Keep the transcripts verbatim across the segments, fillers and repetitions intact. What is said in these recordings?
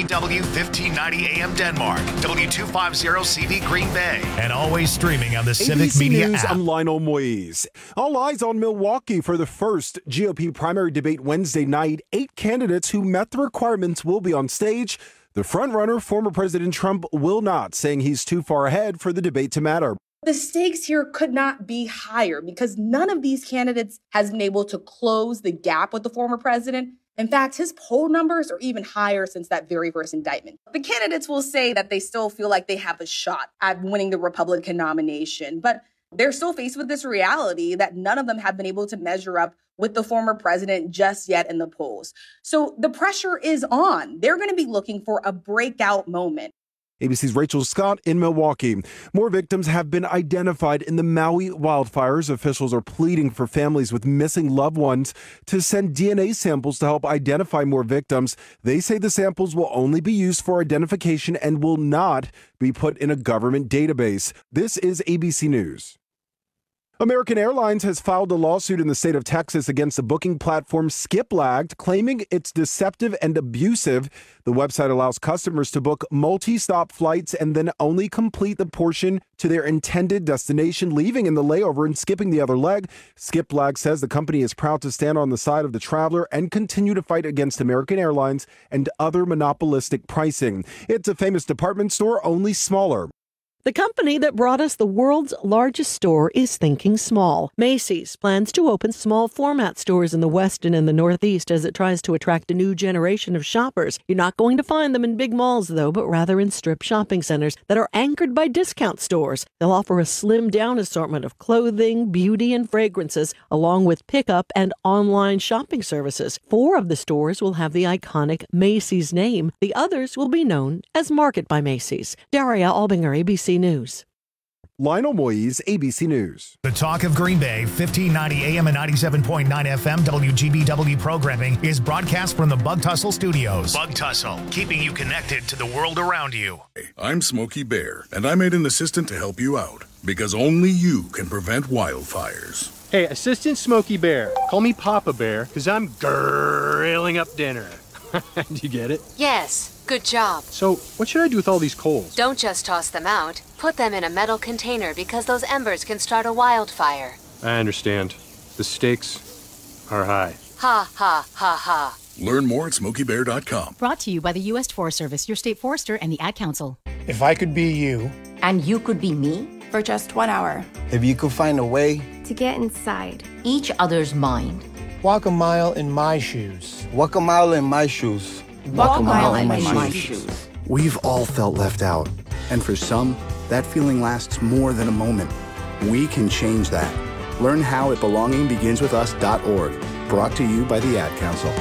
W fifteen ninety A M Denmark, W two fifty C V Green Bay, and always streaming on the Civic A B C Media News, app. I'm Lionel Moise. All eyes on Milwaukee for the first G O P primary debate Wednesday night. Eight candidates who met the requirements will be on stage. The frontrunner, former President Trump, will not, saying he's too far ahead for the debate to matter. The stakes here could not be higher because none of these candidates has been able to close the gap with the former president. In fact, his poll numbers are even higher since that very first indictment. The candidates will say that they still feel like they have a shot at winning the Republican nomination, but they're still faced with this reality that none of them have been able to measure up with the former president just yet in the polls. So the pressure is on. They're going to be looking for a breakout moment. A B C's Rachel Scott in Milwaukee. More victims have been identified in the Maui wildfires. Officials are pleading for families with missing loved ones to send D N A samples to help identify more victims. They say the samples will only be used for identification and will not be put in a government database. This is A B C News. American Airlines has filed a lawsuit in the state of Texas against the booking platform Skiplagged, claiming it's deceptive and abusive. The website allows customers to book multi-stop flights and then only complete the portion to their intended destination, leaving in the layover and skipping the other leg. Skiplagged says the company is proud to stand on the side of the traveler and continue to fight against American Airlines and other monopolistic pricing. It's a famous department store, only smaller. The company that brought us the world's largest store is thinking small. Macy's plans to open small format stores in the West and in the Northeast as it tries to attract a new generation of shoppers. You're not going to find them in big malls, though, but rather in strip shopping centers that are anchored by discount stores. They'll offer a slimmed-down assortment of clothing, beauty, and fragrances, along with pickup and online shopping services. Four of the stores will have the iconic Macy's name. The others will be known as Market by Macy's. Daria Albinger, A B C News. Lionel Moise, A B C News. The Talk of Green Bay, fifteen ninety A M and ninety-seven point nine F M W G B W programming is broadcast from the Bug Tussle Studios. Bug Tussle, keeping you connected to the world around you. I'm Smokey Bear, and I made an assistant to help you out, because only you can prevent wildfires. Hey, Assistant Smokey Bear, call me Papa Bear, because I'm grilling up dinner. Do you get it? Yes. Good job. So, what should I do with all these coals? Don't just toss them out. Put them in a metal container because those embers can start a wildfire. I understand. The stakes are high. Ha, ha, ha, ha. Learn more at smokey bear dot com. Brought to you by the U S Forest Service, your state forester, and the Ad Council. If I could be you. And you could be me? For just one hour. If you could find a way. To get inside. Each other's mind. Walk a mile in my shoes. Walk a mile in my shoes. Walk a mile in my, in my shoes. shoes. We've all felt left out. And for some, that feeling lasts more than a moment. We can change that. Learn how at belonging begins with us dot org. Brought to you by the Ad Council.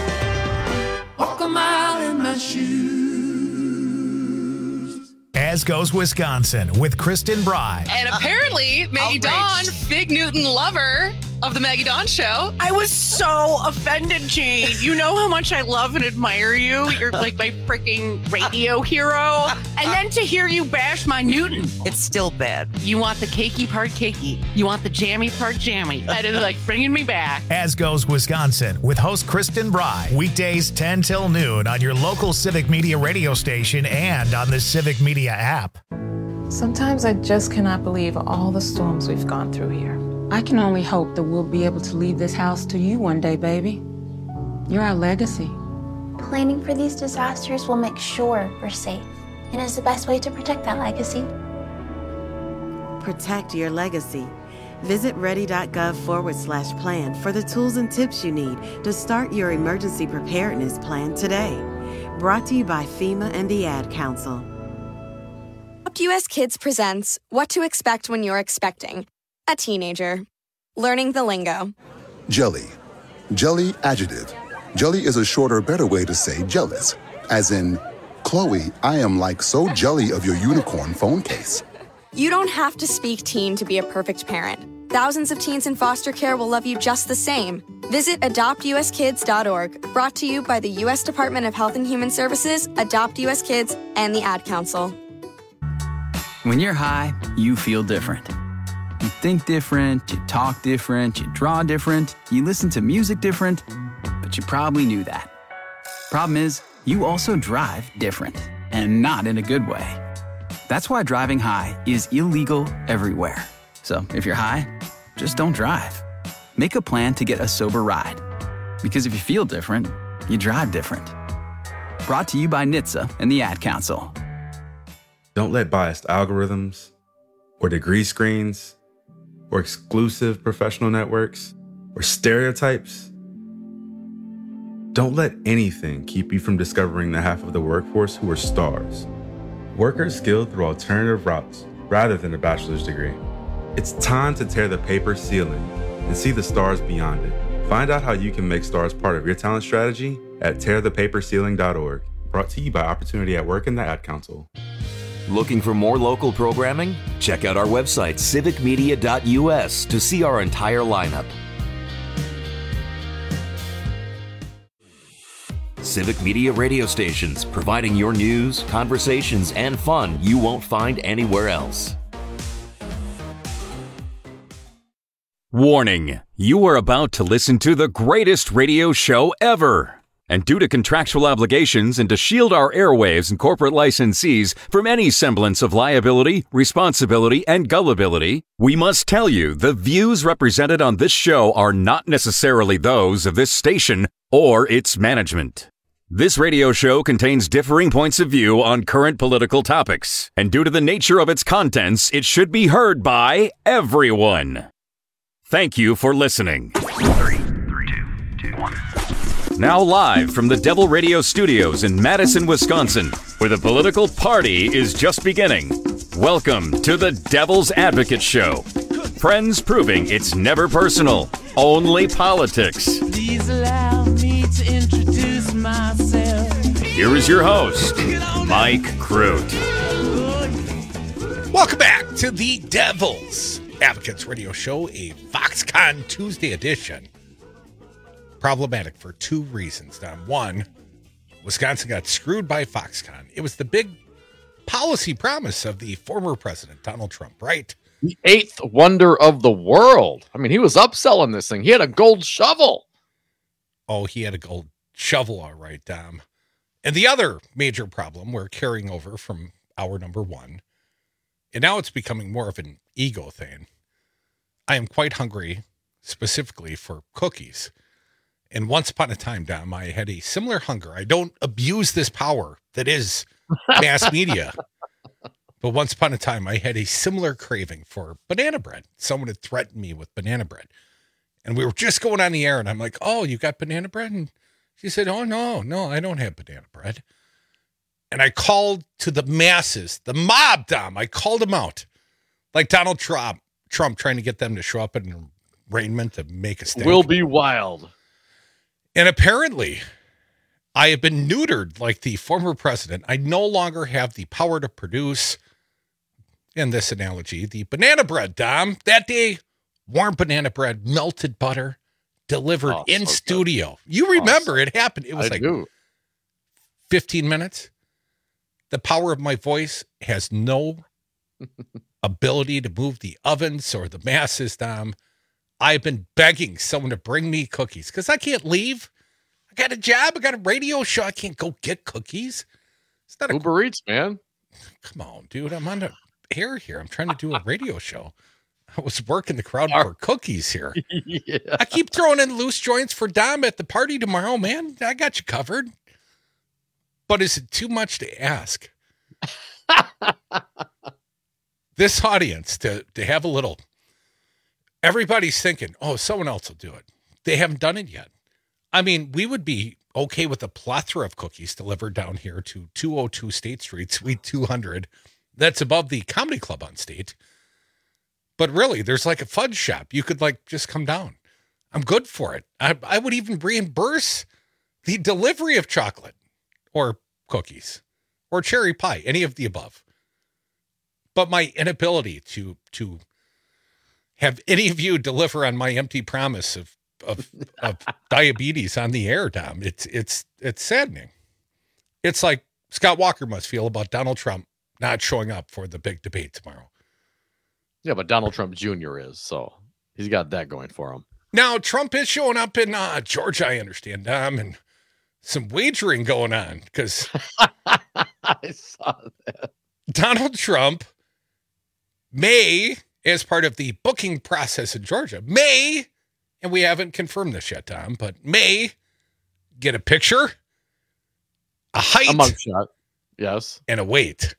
Walk a mile in my shoes. As Goes Wisconsin with Kristen Bry. And apparently, Maggie Dawn, Big Newton lover of the Maggie Dawn Show. I was so offended, Jane. You know how much I love and admire you. You're like my freaking radio hero. And then to hear you bash my Newton, it's still bad. You want the cakey part cakey. You want the jammy part jammy. That is like bringing me back. As Goes Wisconsin with host Kristen Bry. Weekdays ten till noon on your local Civic Media radio station and on the Civic Media app. Sometimes I just cannot believe all the storms we've gone through here. I can only hope that we'll be able to leave this house to you one day, baby. You're our legacy. Planning for these disasters will make sure we're safe, and is the best way to protect that legacy. Protect your legacy. Visit ready.gov forward slash plan for the tools and tips you need to start your emergency preparedness plan today. Brought to you by FEMA and the Ad Council. Adopt U S Kids presents What to Expect When You're Expecting a Teenager. Learning the lingo. Jelly. Jelly adjective. Jelly is a shorter, better way to say jealous. As in, Chloe, I am like so jelly of your unicorn phone case. You don't have to speak teen to be a perfect parent. Thousands of teens in foster care will love you just the same. Visit adopt u s kids dot org. Brought to you by the U S Department of Health and Human Services, Adopt U S Kids, and the Ad Council. When you're high, you feel different. You think different, you talk different, you draw different, you listen to music different, but you probably knew that. Problem is, you also drive different, and not in a good way. That's why driving high is illegal everywhere. So if you're high, just don't drive. Make a plan to get a sober ride. Because if you feel different, you drive different. Brought to you by N H T S A and the Ad Council. Don't let biased algorithms or degree screens or exclusive professional networks or stereotypes. Don't let anything keep you from discovering the half of the workforce who are stars. Workers skilled through alternative routes rather than a bachelor's degree. It's time to tear the paper ceiling and see the stars beyond it. Find out how you can make stars part of your talent strategy at tear the paper ceiling dot org. Brought to you by Opportunity at Work and the Ad Council. Looking for more local programming? Check out our website, civic media dot U S, to see our entire lineup. Civic Media radio stations, providing your news, conversations, and fun you won't find anywhere else. Warning, you are about to listen to the greatest radio show ever. And due to contractual obligations and to shield our airwaves and corporate licensees from any semblance of liability, responsibility, and gullibility, we must tell you the views represented on this show are not necessarily those of this station or its management. This radio show contains differing points of view on current political topics, and due to the nature of its contents, it should be heard by everyone. Thank you for listening. Three, three, two, two, one. Now live from the Devil Radio Studios in Madison, Wisconsin, where the political party is just beginning. Welcome to the Devil's Advocate Show. Friends proving it's never personal, only politics. Please allow me to introduce myself. Here is your host, Mike Crute. Welcome back to the Devil's Advocates Radio Show, a Foxconn Tuesday edition. Problematic for two reasons. Now, one, Wisconsin got screwed by Foxconn. It was the big policy promise of the former president, Donald Trump, right? The eighth wonder of the world. I mean, he was upselling this thing. He had a gold shovel. Oh, he had a gold shovel, all right, Dom. And the other major problem we're carrying over from hour number one, and now it's becoming more of an ego thing. I am quite hungry, specifically for cookies. And once upon a time, Dom, I had a similar hunger. I don't abuse this power that is mass media. But once upon a time, I had a similar craving for banana bread. Someone had threatened me with banana bread. And we were just going on the air, and I'm like, oh, you got banana bread? And she said, oh, no, no, I don't have banana bread. And I called to the masses, the mob, Dom. I called them out. Like Donald Trump, Trump trying to get them to show up in arraignment to make a statement. Will be wild. And apparently, I have been neutered like the former president. I no longer have the power to produce, in this analogy, the banana bread, Dom. That day, warm banana bread, melted butter, delivered oh, in so studio. Good. You remember awesome. It happened. It was I like do. fifteen minutes. The power of my voice has no ability to move the ovens or the masses, Dom. I've been begging someone to bring me cookies because I can't leave. I got a job. I got a radio show. I can't go get cookies. It's not a Uber Eats, man. Come on, dude. I'm on the air here. I'm trying to do a radio show. I was working the crowd for cookies here. Yeah. I keep throwing in loose joints for Dom at the party tomorrow, man. I got you covered. But is it too much to ask? This audience to, to have a little... Everybody's thinking, oh, someone else will do it. They haven't done it yet. I mean, we would be okay with a plethora of cookies delivered down here to two oh two State Street, Suite two hundred. That's above the Comedy Club on State. But really, there's like a fudge shop. You could like just come down. I'm good for it. I, I would even reimburse the delivery of chocolate or cookies or cherry pie, any of the above. But my inability to to have any of you deliver on my empty promise of of, of diabetes on the air, Dom, it's it's it's saddening. It's like Scott Walker must feel about Donald Trump not showing up for the big debate tomorrow. Yeah, but Donald Trump Junior is, so he's got that going for him. Now, Trump is showing up in uh, Georgia, I understand, Dom, and some wagering going on because I saw that. Donald Trump may, as part of the booking process in Georgia, may, and we haven't confirmed this yet, Tom, but may get a picture, a height, a mugshot, yes, and a weight.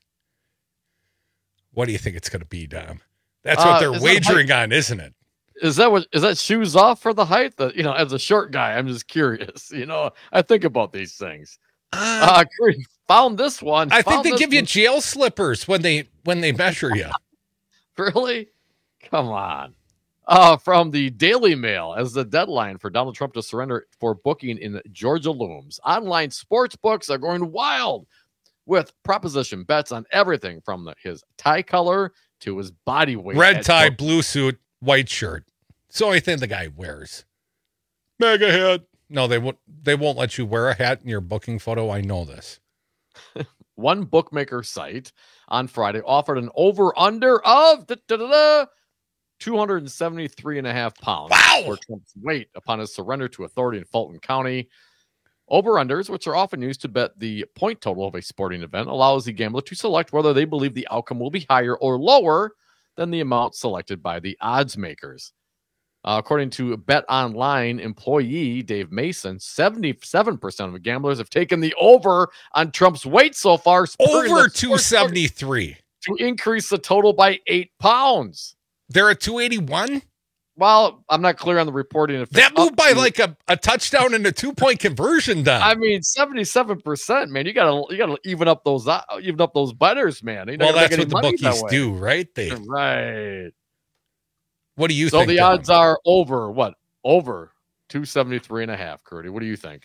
What do you think it's going to be, Dom? That's what Uh, they're is that wagering height? on, isn't it? Is that what is that shoes off for the height? The, you know, as a short guy, I'm just curious. You know, I think about these things. Uh, uh found this one. I think Found they this give you one. jail slippers when they when they measure you. Really? Come on. Uh, from the Daily Mail, as the deadline for Donald Trump to surrender for booking in Georgia looms, online sports books are going wild with proposition bets on everything from the, his tie color to his body weight. Red at tie, book- blue suit, white shirt. It's the only thing the guy wears. Mega hat. No, they won't. They won't let you wear a hat in your booking photo. I know this. One bookmaker site on Friday offered an over-under of da, da, da, da, two hundred seventy-three and a half pounds wow! for Trump's weight upon his surrender to authority in Fulton County. Over-unders, which are often used to bet the point total of a sporting event, allows the gambler to select whether they believe the outcome will be higher or lower than the amount selected by the odds makers. Uh, according to Bet Online employee Dave Mason, seventy-seven percent of gamblers have taken the over on Trump's weight so far. spurring Over the two seventy-three. To increase the total by eight pounds. They're at two eighty-one? Well, I'm not clear on the reporting. If That it's moved up by to- like a, a touchdown and a two-point conversion, done. I mean, seventy-seven percent, man. You gotta you gotta even up those uh, even up those betters, man. You're not Well, gonna make that's any what the money that bookies way. do, right? They Right. What do you so think? the Dom? odds are over what? Over two seventy-three and a half, Curdy. What do you think?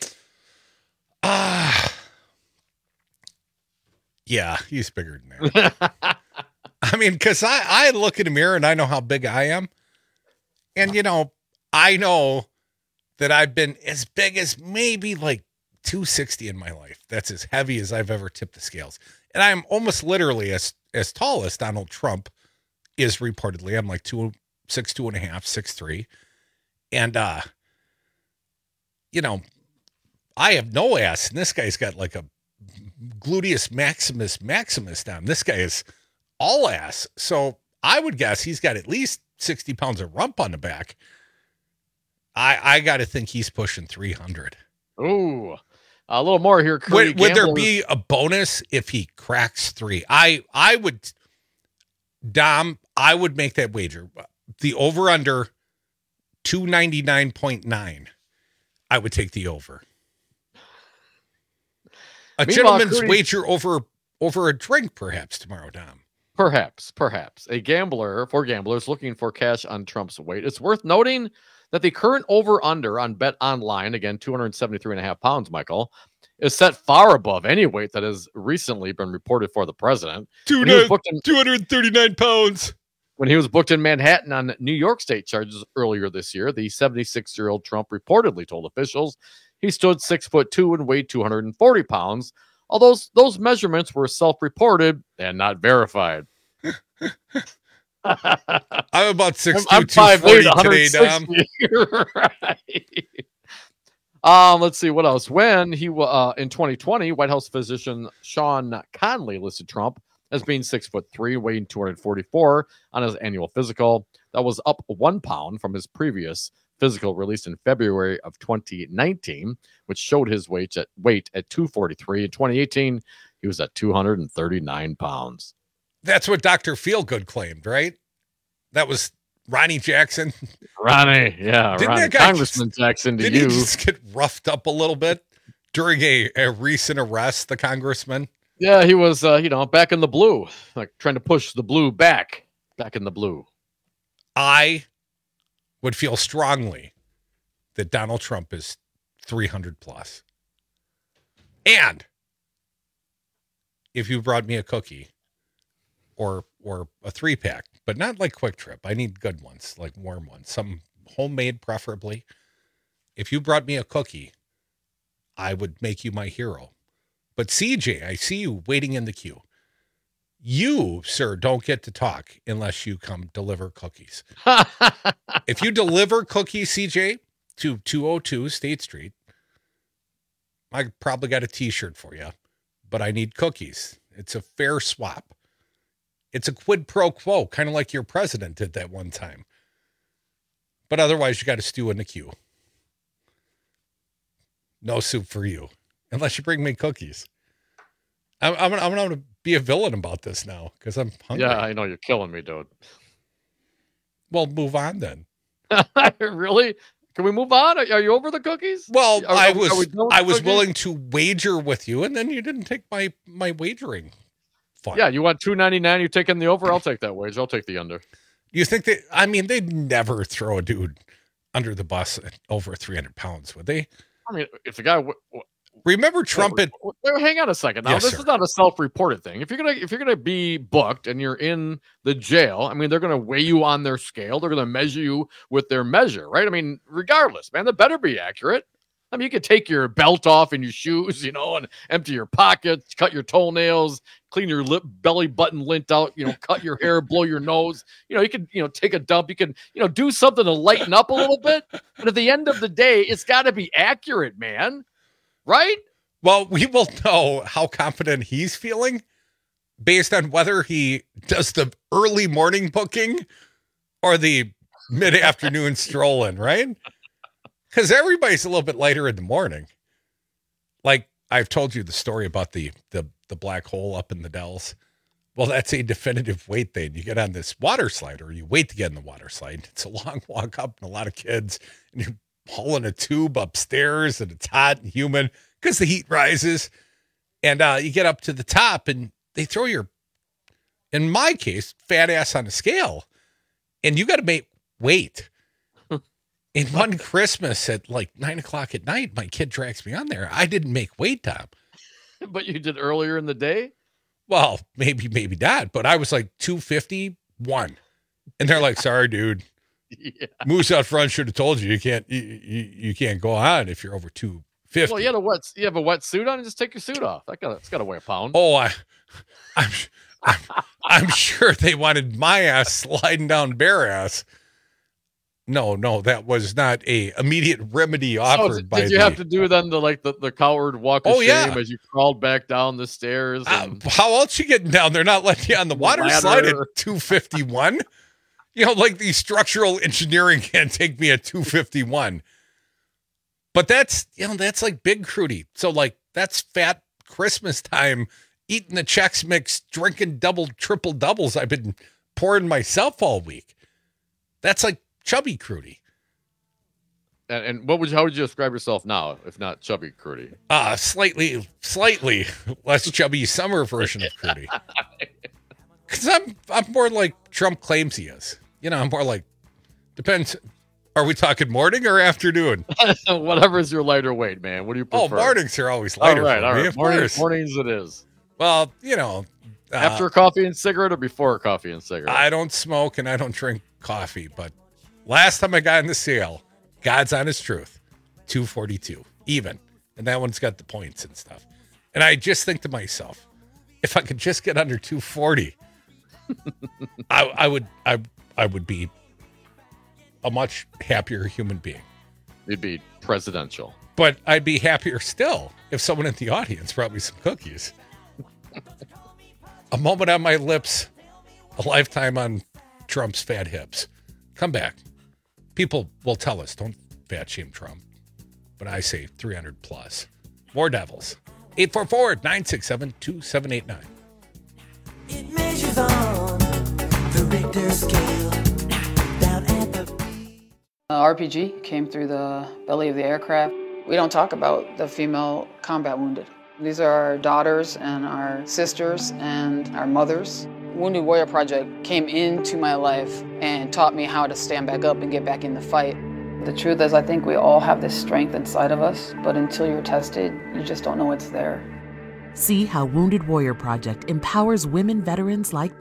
Ah. Yeah, he's bigger than that. I mean, because I, I look in the mirror and I know how big I am. And, you know, I know that I've been as big as maybe like two sixty in my life. That's as heavy as I've ever tipped the scales. And I'm almost literally as, as tall as Donald Trump is reportedly. I'm like two, six, two and a half, six, three. And, uh, you know, I have no ass. And this guy's got like a gluteus maximus maximus down. This guy is all ass. So I would guess he's got at least sixty pounds of rump on the back. I I got to think he's pushing three hundred. Ooh, a little more here. Curdy. Would, would there Gamblers- be a bonus if he cracks three? I I would, Dom, I would make that wager. The over under two ninety-nine point nine. I would take the over. A Meanwhile, gentleman's Curdy- wager over over a drink, perhaps tomorrow, Dom. Perhaps, perhaps. A gambler, for gamblers looking for cash on Trump's weight. It's worth noting that the current over-under on Bet Online, again, two seventy-three and a half pounds, Michael, is set far above any weight that has recently been reported for the president. When he was booked in- two hundred thirty-nine pounds. When he was booked in Manhattan on New York State charges earlier this year, the seventy-six-year-old Trump reportedly told officials he stood six foot two and weighed two hundred forty pounds. Although those, those measurements were self-reported and not verified. I'm about six I'm two, two forty today, Dom. Right. Um, let's see what else. When he wa- uh, in twenty twenty, White House physician Sean Conley listed Trump as being six foot three, weighing two hundred forty-four on his annual physical. That was up one pound from his previous physical released in February of twenty nineteen, which showed his weight at weight at two forty-three. In twenty eighteen, he was at two hundred thirty-nine pounds. That's what Doctor Feelgood claimed, right? That was Ronnie Jackson. Ronnie, yeah, Didn't Ronnie. that guy Congressman just- Jackson to Didn't you. he just get roughed up a little bit during a, a recent arrest, the congressman? Yeah, he was, uh, you know, back in the blue, like trying to push the blue back, back in the blue. I would feel strongly that Donald Trump is three hundred plus. And if you brought me a cookie or or a three pack, but not like Quick Trip, I need good ones, like warm ones, some homemade preferably. If you brought me a cookie, I would make you my hero. But C J, I see you waiting in the queue. You, sir, don't get to talk unless you come deliver cookies. If you deliver cookies, C J, to two oh two State Street, I probably got a t-shirt for you, but I need cookies. It's a fair swap. It's a quid pro quo, kind of like your president did that one time. But otherwise, you got to stew in the queue. No soup for you, unless you bring me cookies. I'm, I'm, I'm going to be a villain about this now because I'm hungry. Yeah, I know. You're killing me, dude. Well, move on then. Really? Can we move on? Are, are you over the cookies? Well, are, I are, was are I was cookies? willing to wager with you, and then you didn't take my, my wagering fund. Yeah, you want two ninety-nine, you taking the over? I'll take that wager. I'll take the under. You think that, I mean, they'd never throw a dude under the bus at over three hundred pounds, would they? I mean, if the guy... W- w- Remember Trump at... Wait, wait, hang on a second. Now, Yes, this sir. is not a self-reported thing. If you're gonna if you're gonna be booked and you're in the jail, I mean, they're gonna weigh you on their scale. They're gonna measure you with their measure, right? I mean, regardless, man, that better be accurate. I mean, you could take your belt off and your shoes, you know, and empty your pockets, cut your toenails, clean your lip belly button lint out, you know, cut your hair, blow your nose. You know, you could, you know, take a dump. You can, you know, do something to lighten up a little bit. But at the end of the day, it's got to be accurate, man. Right? Well, we will know how confident he's feeling based on whether he does the early morning booking or the mid-afternoon strolling, right? Because everybody's a little bit lighter in the morning. Like I've told you the story about the, the, the black hole up in the Dells. Well, that's a definitive wait thing. You get on this water slide or you wait to get in the water slide. It's a long walk up and a lot of kids and you're hauling a tube upstairs and it's hot and humid because the heat rises. And uh, you get up to the top and they throw your, in my case, fat ass on a scale. And you got to make wait. In one Christmas at like nine o'clock at night, my kid drags me on there. I didn't make wait time. But you did earlier in the day? Well, maybe, maybe not. But I was like two fifty-one. And they're like, sorry, dude. Yeah. Moose out front should have told you you can't you, you, you can't go on if you're over two fifty. Well, you had a wet you have a wet suit on and just take your suit off. That got it's got to weigh a pound. Oh, I I'm, I'm I'm sure they wanted my ass sliding down bare ass. No, no, that was not a immediate remedy offered so, did by Did you the, have to do then the like the, the coward walk of Oh, shame yeah. as you crawled back down the stairs? And... Uh, how else you getting down? They're not letting you on the water Ladder. slide at two fifty-one. You know, like the structural engineering can't take me at two fifty-one. But that's, you know, that's like big Crudy. So like that's fat Christmas time, eating the Chex Mix, drinking double, triple doubles I've been pouring myself all week. That's like chubby Crudy. And, and what would you, how would you describe yourself now, if not chubby Crudy? Uh, slightly, slightly less chubby summer version of Crudy. Because I'm, I'm more like Trump claims he is. You know, I'm more like, depends. Are we talking morning or afternoon? Whatever's your lighter weight, man. What do you Oh, prefer? mornings are always lighter. All right, for all me, right. of Morning, course. mornings it is. Well, you know. Uh, After coffee and cigarette or before coffee and cigarette? I don't smoke and I don't drink coffee, but last time I got in the sale, God's honest truth, two forty-two, even. And that one's got the points and stuff. And I just think to myself, if I could just get under two forty, I, I would I I would be a much happier human being. You'd be presidential. But I'd be happier still if someone in the audience brought me some cookies. A moment on my lips, a lifetime on Trump's fat hips. Come back. People will tell us, don't fat shame Trump. But I say three hundred plus. More devils. eight four four, nine six seven, two seven eight nine. It measures on the Richter scale. Down at the Uh, R P G came through the belly of the aircraft. We don't talk about the female combat wounded. These are our daughters and our sisters and our mothers. Wounded Warrior Project came into my life and taught me how to stand back up and get back in the fight. The truth is, I think we all have this strength inside of us, but until you're tested, you just don't know it's there. See how Wounded Warrior Project empowers women veterans like Beth.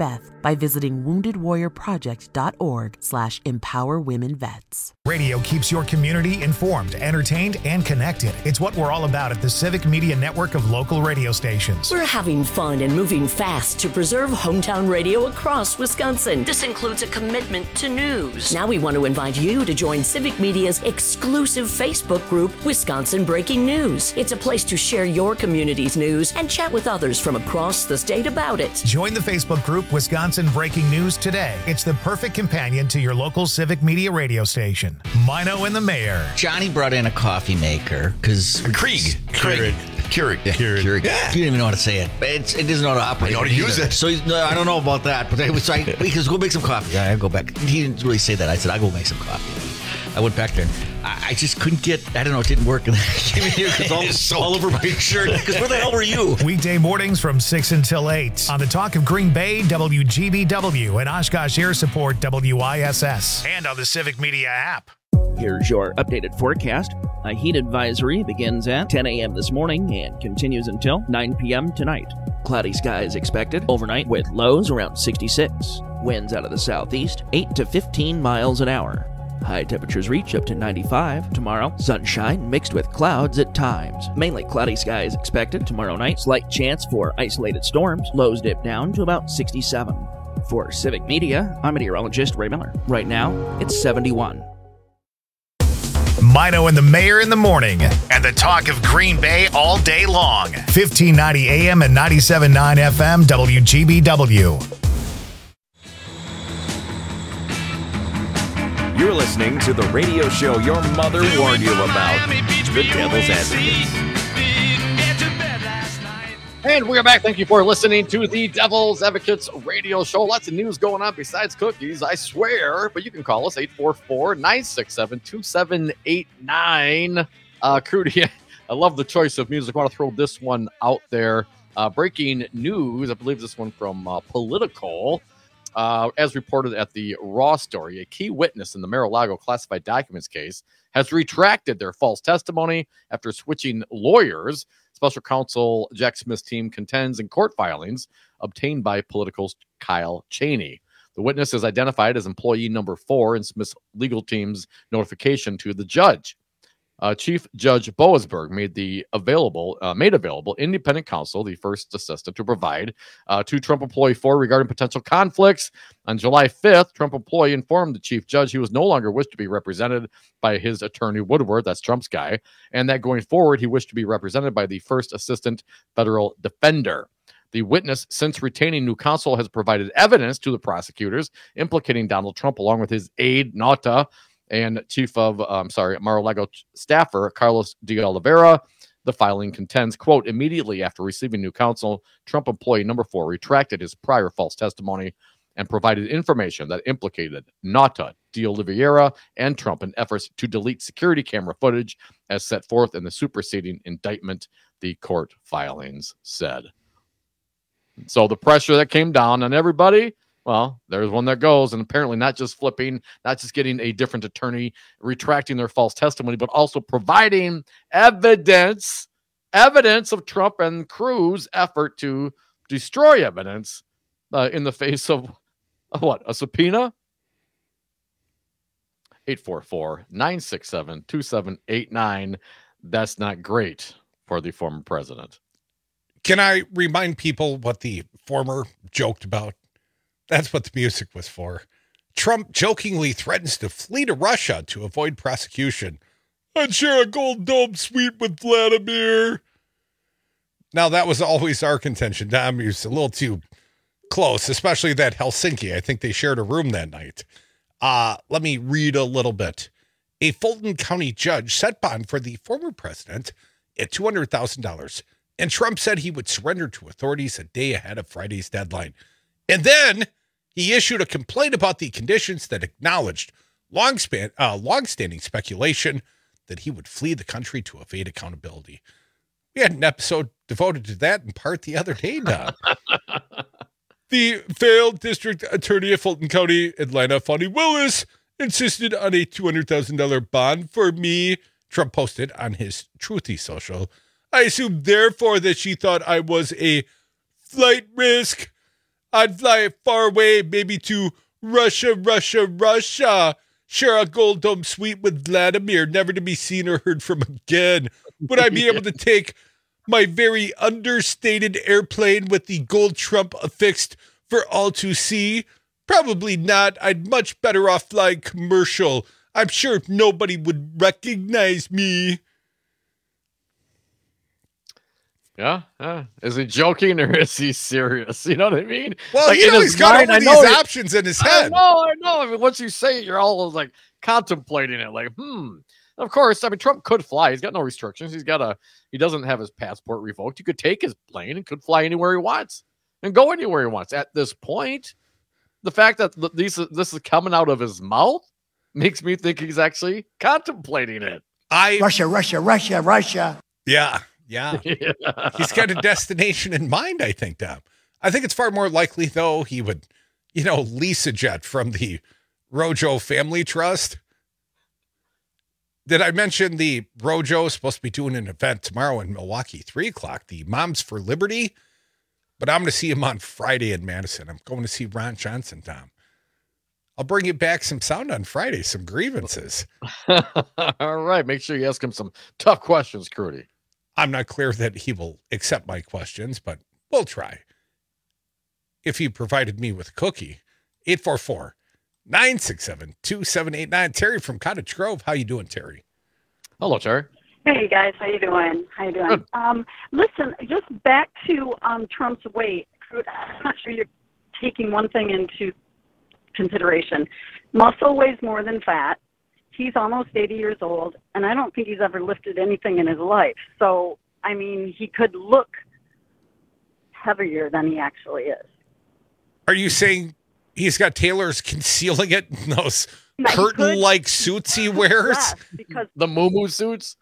by visiting wounded warrior project dot org slash empower women vets. Radio keeps your community informed, entertained, and connected. It's what we're all about at the Civic Media Network of local radio stations. We're having fun and moving fast to preserve hometown radio across Wisconsin. This includes a commitment to news. Now we want to invite you to join Civic Media's exclusive Facebook group, Wisconsin Breaking News. It's a place to share your community's news and chat with others from across the state about it. Join the Facebook group Wisconsin Breaking News today. It's the perfect companion to your local Civic Media radio station. Mino and the Mayor. Johnny brought in a coffee maker because Krieg. Keurig. Keurig. Yeah. Keurig. Yeah. You didn't even know how to say it. It's, it doesn't know how to operate. You know how to use it. So he's, no, I don't know about that. But I was like, because go make some coffee. Yeah, I go back. He didn't really say that. I said, I'll go make some coffee. I went back there. And I, I just couldn't get. I don't know. It didn't work. And I came in here because all, so all over my shirt. Because where the hell were you? Weekday mornings from six until eight on the Talk of Green Bay, W G B W, and Oshkosh Air Support, W I S S, and on the Civic Media app. Here's your updated forecast. A heat advisory begins at ten a.m. this morning and continues until nine p.m. tonight. Cloudy skies expected overnight with lows around sixty-six. Winds out of the southeast, eight to fifteen miles an hour. High temperatures reach up to ninety-five tomorrow. Sunshine mixed with clouds at times. Mainly cloudy skies expected tomorrow night. Slight chance for isolated storms. Lows dip down to about sixty-seven. For Civic Media, I'm meteorologist Ray Miller. Right now, it's seventy-one. Mino and the Mayor in the morning, and the Talk of Green Bay all day long. fifteen ninety A M and ninety-seven point nine F M, W G B W. You're listening to the radio show your mother warned you about, The Devil's Advocates. And we are back. Thank you for listening to the Devil's Advocates radio show. Lots of news going on besides cookies, I swear. But you can call us eight four four, nine six seven, two seven eight nine. Uh, Crudy, I love the choice of music. I want to throw this one out there. Uh, breaking news, I believe this one from uh, Political. Uh, as reported at the Raw story, a key witness in the Mar-a-Lago classified documents case has retracted their false testimony after switching lawyers. Special counsel Jack Smith's team contends in court filings obtained by Political's Kyle Cheney. The witness is identified as employee number four in Smith's legal team's notification to the judge. Uh, Chief Judge Boasberg made the available uh, made available independent counsel, the first assistant to provide uh, to Trump employee four regarding potential conflicts. On July fifth, Trump employee informed the chief judge he was no longer wished to be represented by his attorney Woodward, that's Trump's guy, and that going forward he wished to be represented by the first assistant federal defender. The witness, since retaining new counsel, has provided evidence to the prosecutors implicating Donald Trump along with his aide Nauta and chief of, uh, I'm sorry, Mar-a-Lago staffer Carlos de Oliveira. The filing contends, quote, immediately after receiving new counsel, Trump employee number four retracted his prior false testimony and provided information that implicated Nauta, de Oliveira, and Trump in efforts to delete security camera footage as set forth in the superseding indictment, the court filings said. So the pressure that came down on everybody, well, there's one that goes, and apparently not just flipping, not just getting a different attorney, retracting their false testimony, but also providing evidence, evidence of Trump and Cruz' effort to destroy evidence uh, in the face of, of what, a subpoena? eight four four, nine six seven, two seven eight nine. That's not great for the former president. Can I remind people what the former joked about? That's what the music was for. Trump jokingly threatens to flee to Russia to avoid prosecution. I'd share a gold dome suite with Vladimir. Now, that was always our contention. Dom, he was a little too close, especially that Helsinki. I think they shared a room that night. Uh, let me read a little bit. A Fulton County judge set bond for the former president at two hundred thousand dollars. And Trump said he would surrender to authorities a day ahead of Friday's deadline. And then he issued a complaint about the conditions that acknowledged long span, uh, long-standing speculation that he would flee the country to evade accountability. We had an episode devoted to that in part the other day, Don. The failed district attorney of Fulton County, Atlanta, Fonnie Willis, insisted on a two hundred thousand dollars bond for me, Trump posted on his Truthy social. I assumed, therefore, that she thought I was a flight risk. I'd fly far away, maybe to Russia, Russia, Russia. Share a gold dome suite with Vladimir, never to be seen or heard from again. Would I be able to take my very understated airplane with the gold Trump affixed for all to see? Probably not. I'd much better off flying commercial. I'm sure nobody would recognize me. Yeah, yeah. Is he joking or is he serious? You know what I mean? Well, Like, you in know his he's got mind, all I these know he- options in his I head. know, I know. I mean, once you say it, you're all like contemplating it. Like, hmm. Of course, I mean, Trump could fly. He's got no restrictions. He's got a. He doesn't have his passport revoked. He could take his plane and could fly anywhere he wants and go anywhere he wants. At this point, the fact that th- these this is coming out of his mouth makes me think he's actually contemplating it. I Russia, Russia, Russia, Russia. Yeah, yeah. Yeah. He's got a destination in mind, I think, Dom. I think it's far more likely, though, he would, you know, lease a jet from the Rojo Family Trust. Did I mention the Rojo is supposed to be doing an event tomorrow in Milwaukee, three o'clock, the Moms for Liberty? But I'm going to see him on Friday in Madison. I'm going to see Ron Johnson, Tom. I'll bring you back some sound on Friday, some grievances. All right. Make sure you ask him some tough questions, Crudy. I'm not clear that he will accept my questions, but we'll try. If he provided me with a cookie, eight four four, nine six seven, two seven eight nine. Terry from Cottage Grove. How you doing, Terry? Hello, Terry. Hey guys, how you doing? How you doing? Um, listen, just back to um, Trump's weight. I'm not sure you're taking one thing into consideration. Muscle weighs more than fat. He's almost eighty years old, and I don't think he's ever lifted anything in his life. So, I mean, he could look heavier than he actually is. Are you saying he's got tailors concealing it in those Yeah, he curtain-like suits he wears? Yes, because the moo suits?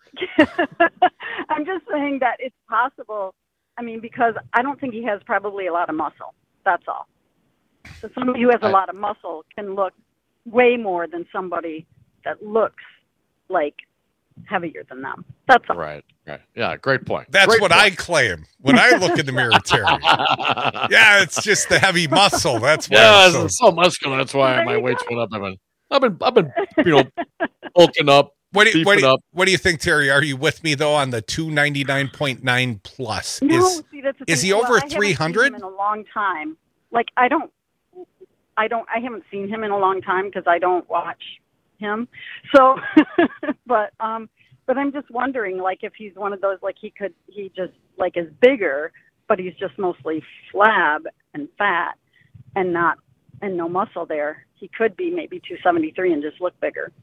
I'm just saying that it's possible. I mean, because I don't think he has probably a lot of muscle. That's all. So somebody who has a lot of muscle can look way more than somebody that looks like heavier than them. That's all. Right. Right. Yeah. Great point. That's Great what point. I claim when I look in the mirror, Terry. Yeah, it's just the heavy muscle. That's why. Yeah, I'm so- it's so muscular. That's why my weight's went up. I've been, I've been, I've been, you know, bulking up. What do you what do beefing you, up. what do you think, Terry? Are you with me though on the two ninety-nine point nine plus? No, is see, that's the is thing. he Well, over I haven't seen three hundred? him in a long time. Like I don't, I don't, I haven't seen him in a long time because I don't watch him. So, but um, but I'm just wondering, like, if he's one of those, like he could, he just like is bigger, but he's just mostly flab and fat, and not and no muscle there. He could be maybe two seventy-three and just look bigger.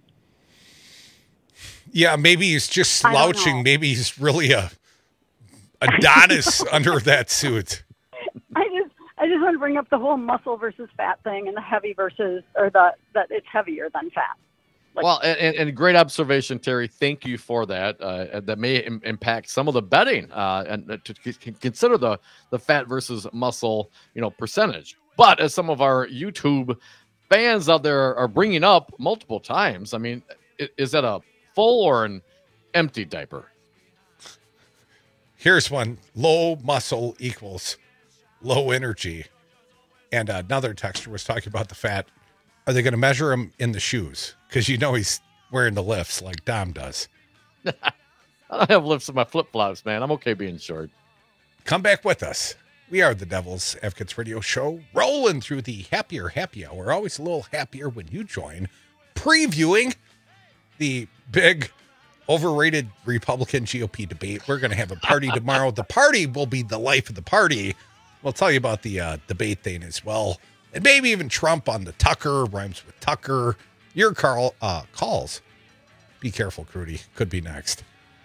Yeah, maybe he's just I don't know. slouching. Maybe he's really a Adonis under that suit. I just I just want to bring up the whole muscle versus fat thing and the heavy versus or the that it's heavier than fat. Like, Well, and, and, and great observation, Terry. Thank you for that. Uh, and that may Im- impact some of the betting, uh, and uh, to c- c- consider the the fat versus muscle, you know, percentage. But as some of our YouTube fans out there are bringing up multiple times, I mean, i- is that a full or an empty diaper? Here's one: low muscle equals low energy. And another texter was talking about the fat. Are they going to measure him in the shoes? Because you know he's wearing the lifts like Dom does. I don't have lifts in my flip flops, man. I'm okay being short. Come back with us. We are the Devil's Advocates Radio Show, rolling through the happier happy hour. Always a little happier when you join. Previewing the big, overrated Republican G O P debate. We're going to have a party tomorrow. The party will be the life of the party. We'll tell you about the uh, debate thing as well. And maybe even Trump on the Tucker, rhymes with Tucker. Your Carl uh, calls. Be careful, Crudy. Could be next.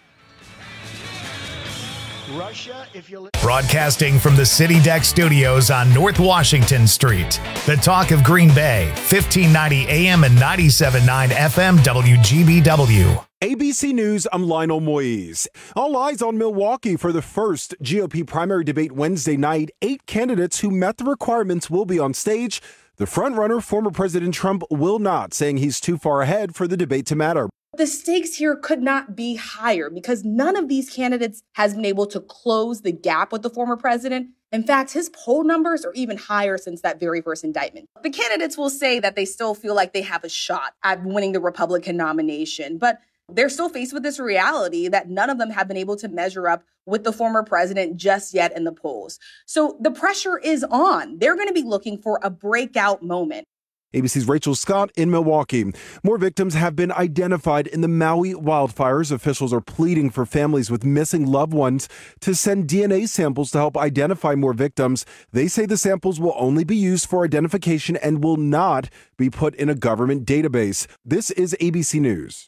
Russia, if you Broadcasting from the City Deck Studios on North Washington Street. The talk of Green Bay, fifteen ninety A M and ninety-seven point nine F M W G B W. A B C News, I'm Lionel Moise. All eyes on Milwaukee for the first G O P primary debate Wednesday night. Eight candidates who met the requirements will be on stage. The frontrunner, former President Trump, will not, saying he's too far ahead for the debate to matter. The stakes here could not be higher because none of these candidates has been able to close the gap with the former president In fact, his poll numbers are even higher since that very first indictment. The candidates will say that they still feel like they have a shot at winning the Republican nomination, but they're still faced with this reality that none of them have been able to measure up with the former president just yet in the polls. So the pressure is on. They're going to be looking for a breakout moment. A B C's Rachel Scott in Milwaukee. More victims have been identified in the Maui wildfires. Officials are pleading for families with missing loved ones to send D N A samples to help identify more victims. They say the samples will only be used for identification and will not be put in a government database. This is A B C News.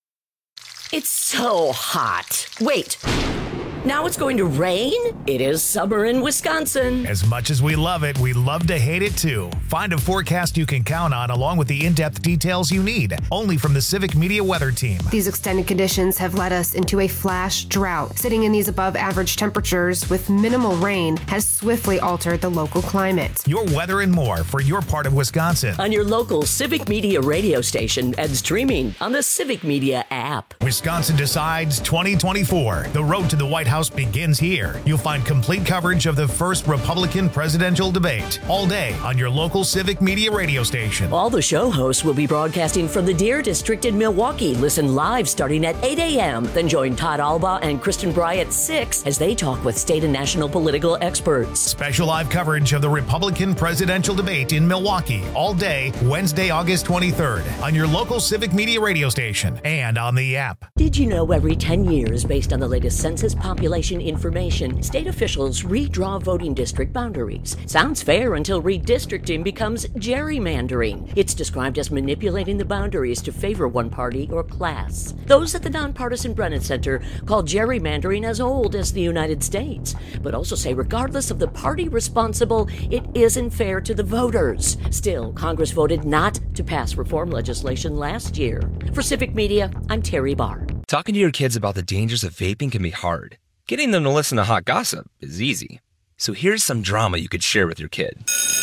It's so hot. Wait. Now it's going to rain? It is summer in Wisconsin. As much as we love it, we love to hate it too. Find a forecast you can count on along with the in-depth details you need. Only from the Civic Media Weather Team. These extended conditions have led us into a flash drought. Sitting in these above average temperatures with minimal rain has swiftly altered the local climate. Your weather and more for your part of Wisconsin. On your local Civic Media radio station and streaming on the Civic Media app. Wisconsin Decides twenty twenty-four. The road to the White House begins here. You'll find complete coverage of the first Republican presidential debate all day on your local Civic Media radio station. All the show hosts will be broadcasting from the Deer District in Milwaukee. Listen live starting at eight a.m. Then join Todd Alba and Kristen Bry at six as they talk with state and national political experts. Special live coverage of the Republican presidential debate in Milwaukee all day Wednesday, August twenty-third on your local Civic Media radio station and on the app. Did you know every ten years, based on the latest census population information, state officials redraw voting district boundaries? Sounds fair until redistricting becomes gerrymandering. It's described as manipulating the boundaries to favor one party or class. Those at the nonpartisan Brennan Center call gerrymandering as old as the United States, but also say regardless of the party responsible, it isn't fair to the voters. Still, Congress voted not to pass reform legislation last year. For Civic Media, I'm Terry Barr. Talking to your kids about the dangers of vaping can be hard. Getting them to listen to hot gossip is easy. So here's some drama you could share with your kid.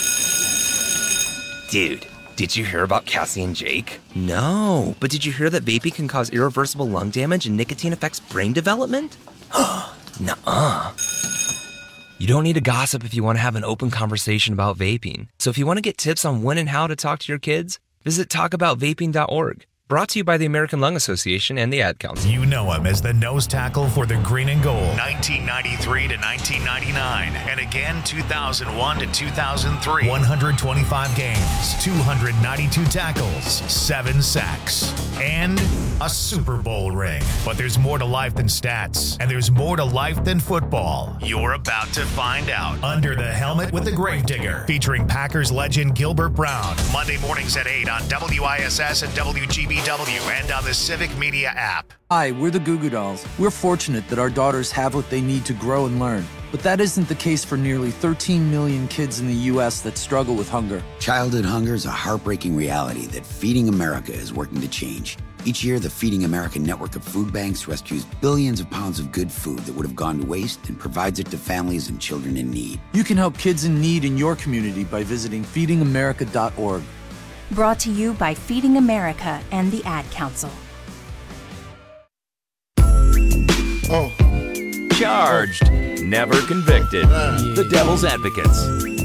Dude, did you hear about Cassie and Jake? No, but did you hear that vaping can cause irreversible lung damage and nicotine affects brain development? Nuh-uh. You don't need to gossip if you want to have an open conversation about vaping. So if you want to get tips on when and how to talk to your kids, visit talk about vaping dot org. Brought to you by the American Lung Association and the Ad Council. You know him as the nose tackle for the Green and Gold. nineteen ninety-three to nineteen ninety-nine. And again, two thousand one to two thousand three. one hundred twenty-five games, two hundred ninety-two tackles, seven sacks, and a Super Bowl ring. But there's more to life than stats, and there's more to life than football. You're about to find out. Under the Helmet with the Gravedigger, featuring Packers legend Gilbert Brown. Monday mornings at eight on W I S S and W G B W and on the Civic Media app. Hi, we're the Goo Goo Dolls. We're fortunate that our daughters have what they need to grow and learn. But that isn't the case for nearly thirteen million kids in the U S that struggle with hunger. Childhood hunger is a heartbreaking reality that Feeding America is working to change. Each year, the Feeding America network of food banks rescues billions of pounds of good food that would have gone to waste and provides it to families and children in need. You can help kids in need in your community by visiting feeding america dot org. Brought to you by Feeding America and the Ad Council. Oh. Charged, never convicted. The Devil's Advocates.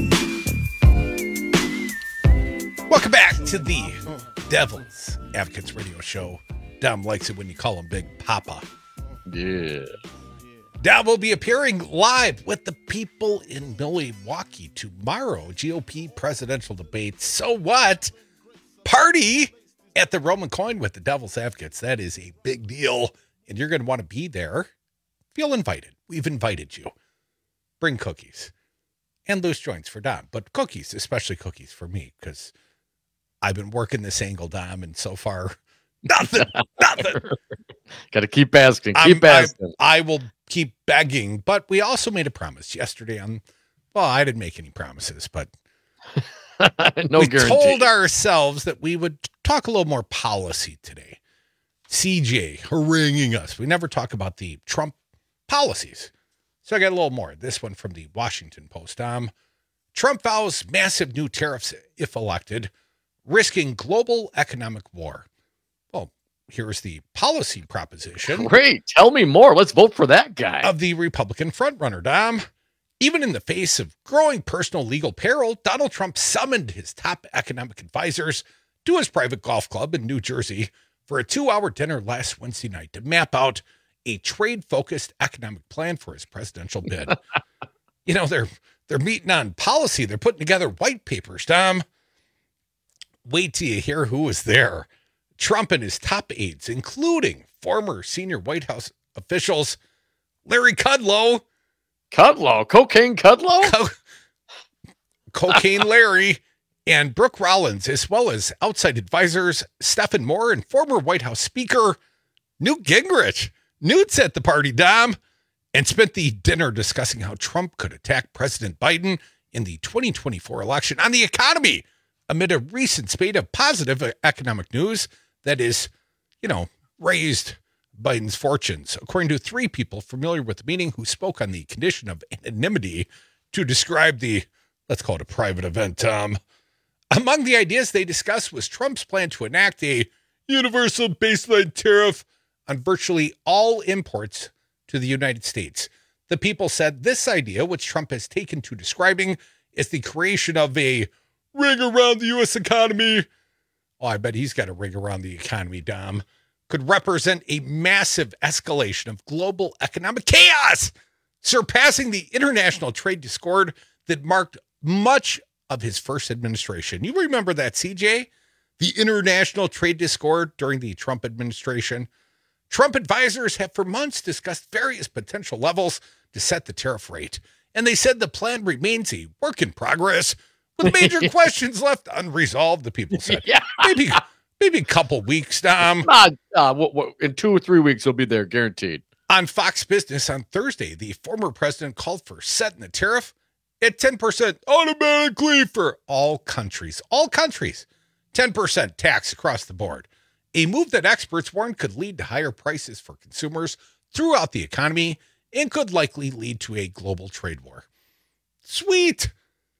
Welcome back to the Devil's Advocates radio show. Dom likes it when you call him Big Papa. Yeah. Dom will be appearing live with the people in Milwaukee tomorrow. G O P presidential debate. So what? Party at the Roman Coin with the Devil's Advocates. That is a big deal. And you're going to want to be there. Feel invited. We've invited you. Bring cookies and loose joints for Dom, but cookies, especially cookies for me, because I've been working this angle, Dom, and so far, nothing, nothing. Got to keep asking, keep I'm, asking. I, I will keep begging, but we also made a promise yesterday on, well, I didn't make any promises, but no we guarantee. told ourselves that we would talk a little more policy today. C J haranguing us. We never talk about the Trump policies. So I got a little more. This one from the Washington Post. Um, Trump vows massive new tariffs if elected, risking global economic war. Well, here's the policy proposition. Great. Tell me more. Let's vote for that guy. Of the Republican frontrunner, Dom. Even in the face of growing personal legal peril, Donald Trump summoned his top economic advisors to his private golf club in New Jersey for a two-hour dinner last Wednesday night to map out a trade-focused economic plan for his presidential bid. You know, they're they're meeting on policy. They're putting together white papers, Tom. Wait till you hear who was there. Trump and his top aides, including former senior White House officials Larry Kudlow. Kudlow? Cocaine Kudlow? Co- Cocaine Larry and Brooke Rollins, as well as outside advisors Stephen Moore and former White House Speaker Newt Gingrich. Newt's at the party, Dom, and spent the dinner discussing how Trump could attack President Biden in the twenty twenty-four election on the economy amid a recent spate of positive economic news that is, you know, raised Biden's fortunes, according to three people familiar with the meeting who spoke on the condition of anonymity to describe the, let's call it a private event, Tom. Among the ideas they discussed was Trump's plan to enact a universal baseline tariff on virtually all imports to the United States. The people said this idea, which Trump has taken to describing, is the creation of a ring around the U S economy. Oh, I bet he's got a ring around the economy, Dom. Could represent a massive escalation of global economic chaos, surpassing the international trade discord that marked much of his first administration. You remember that, C J? The international trade discord during the Trump administration. Trump advisors have for months discussed various potential levels to set the tariff rate, and they said the plan remains a work in progress with major questions left unresolved, the people said. Yeah. Maybe maybe a couple weeks, Dom. Uh, uh, what, what, in two or three weeks, he'll be there, guaranteed. On Fox Business on Thursday, the former president called for setting the tariff at ten percent automatically for all countries. All countries. ten percent tax across the board. A move that experts warn could lead to higher prices for consumers throughout the economy and could likely lead to a global trade war. Sweet.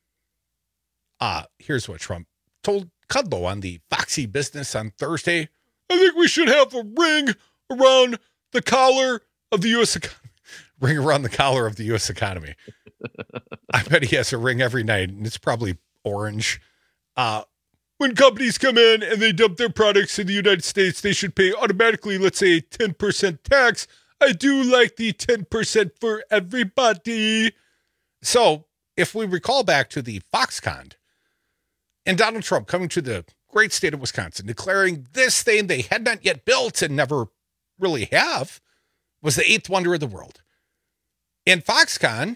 Ah, uh, here's what Trump told Kudlow on the Foxy Business on Thursday. I think we should have a ring around the collar of the U S economy. Ring around the collar of the U S economy. I bet he has a ring every night, and it's probably orange. Uh, when companies come in and they dump their products in the United States, they should pay automatically, let's say, a ten percent tax. I do like the ten percent for everybody. So if we recall back to the Foxconn, and Donald Trump coming to the great state of Wisconsin, declaring this thing they had not yet built and never really have was the eighth wonder of the world. And Foxconn,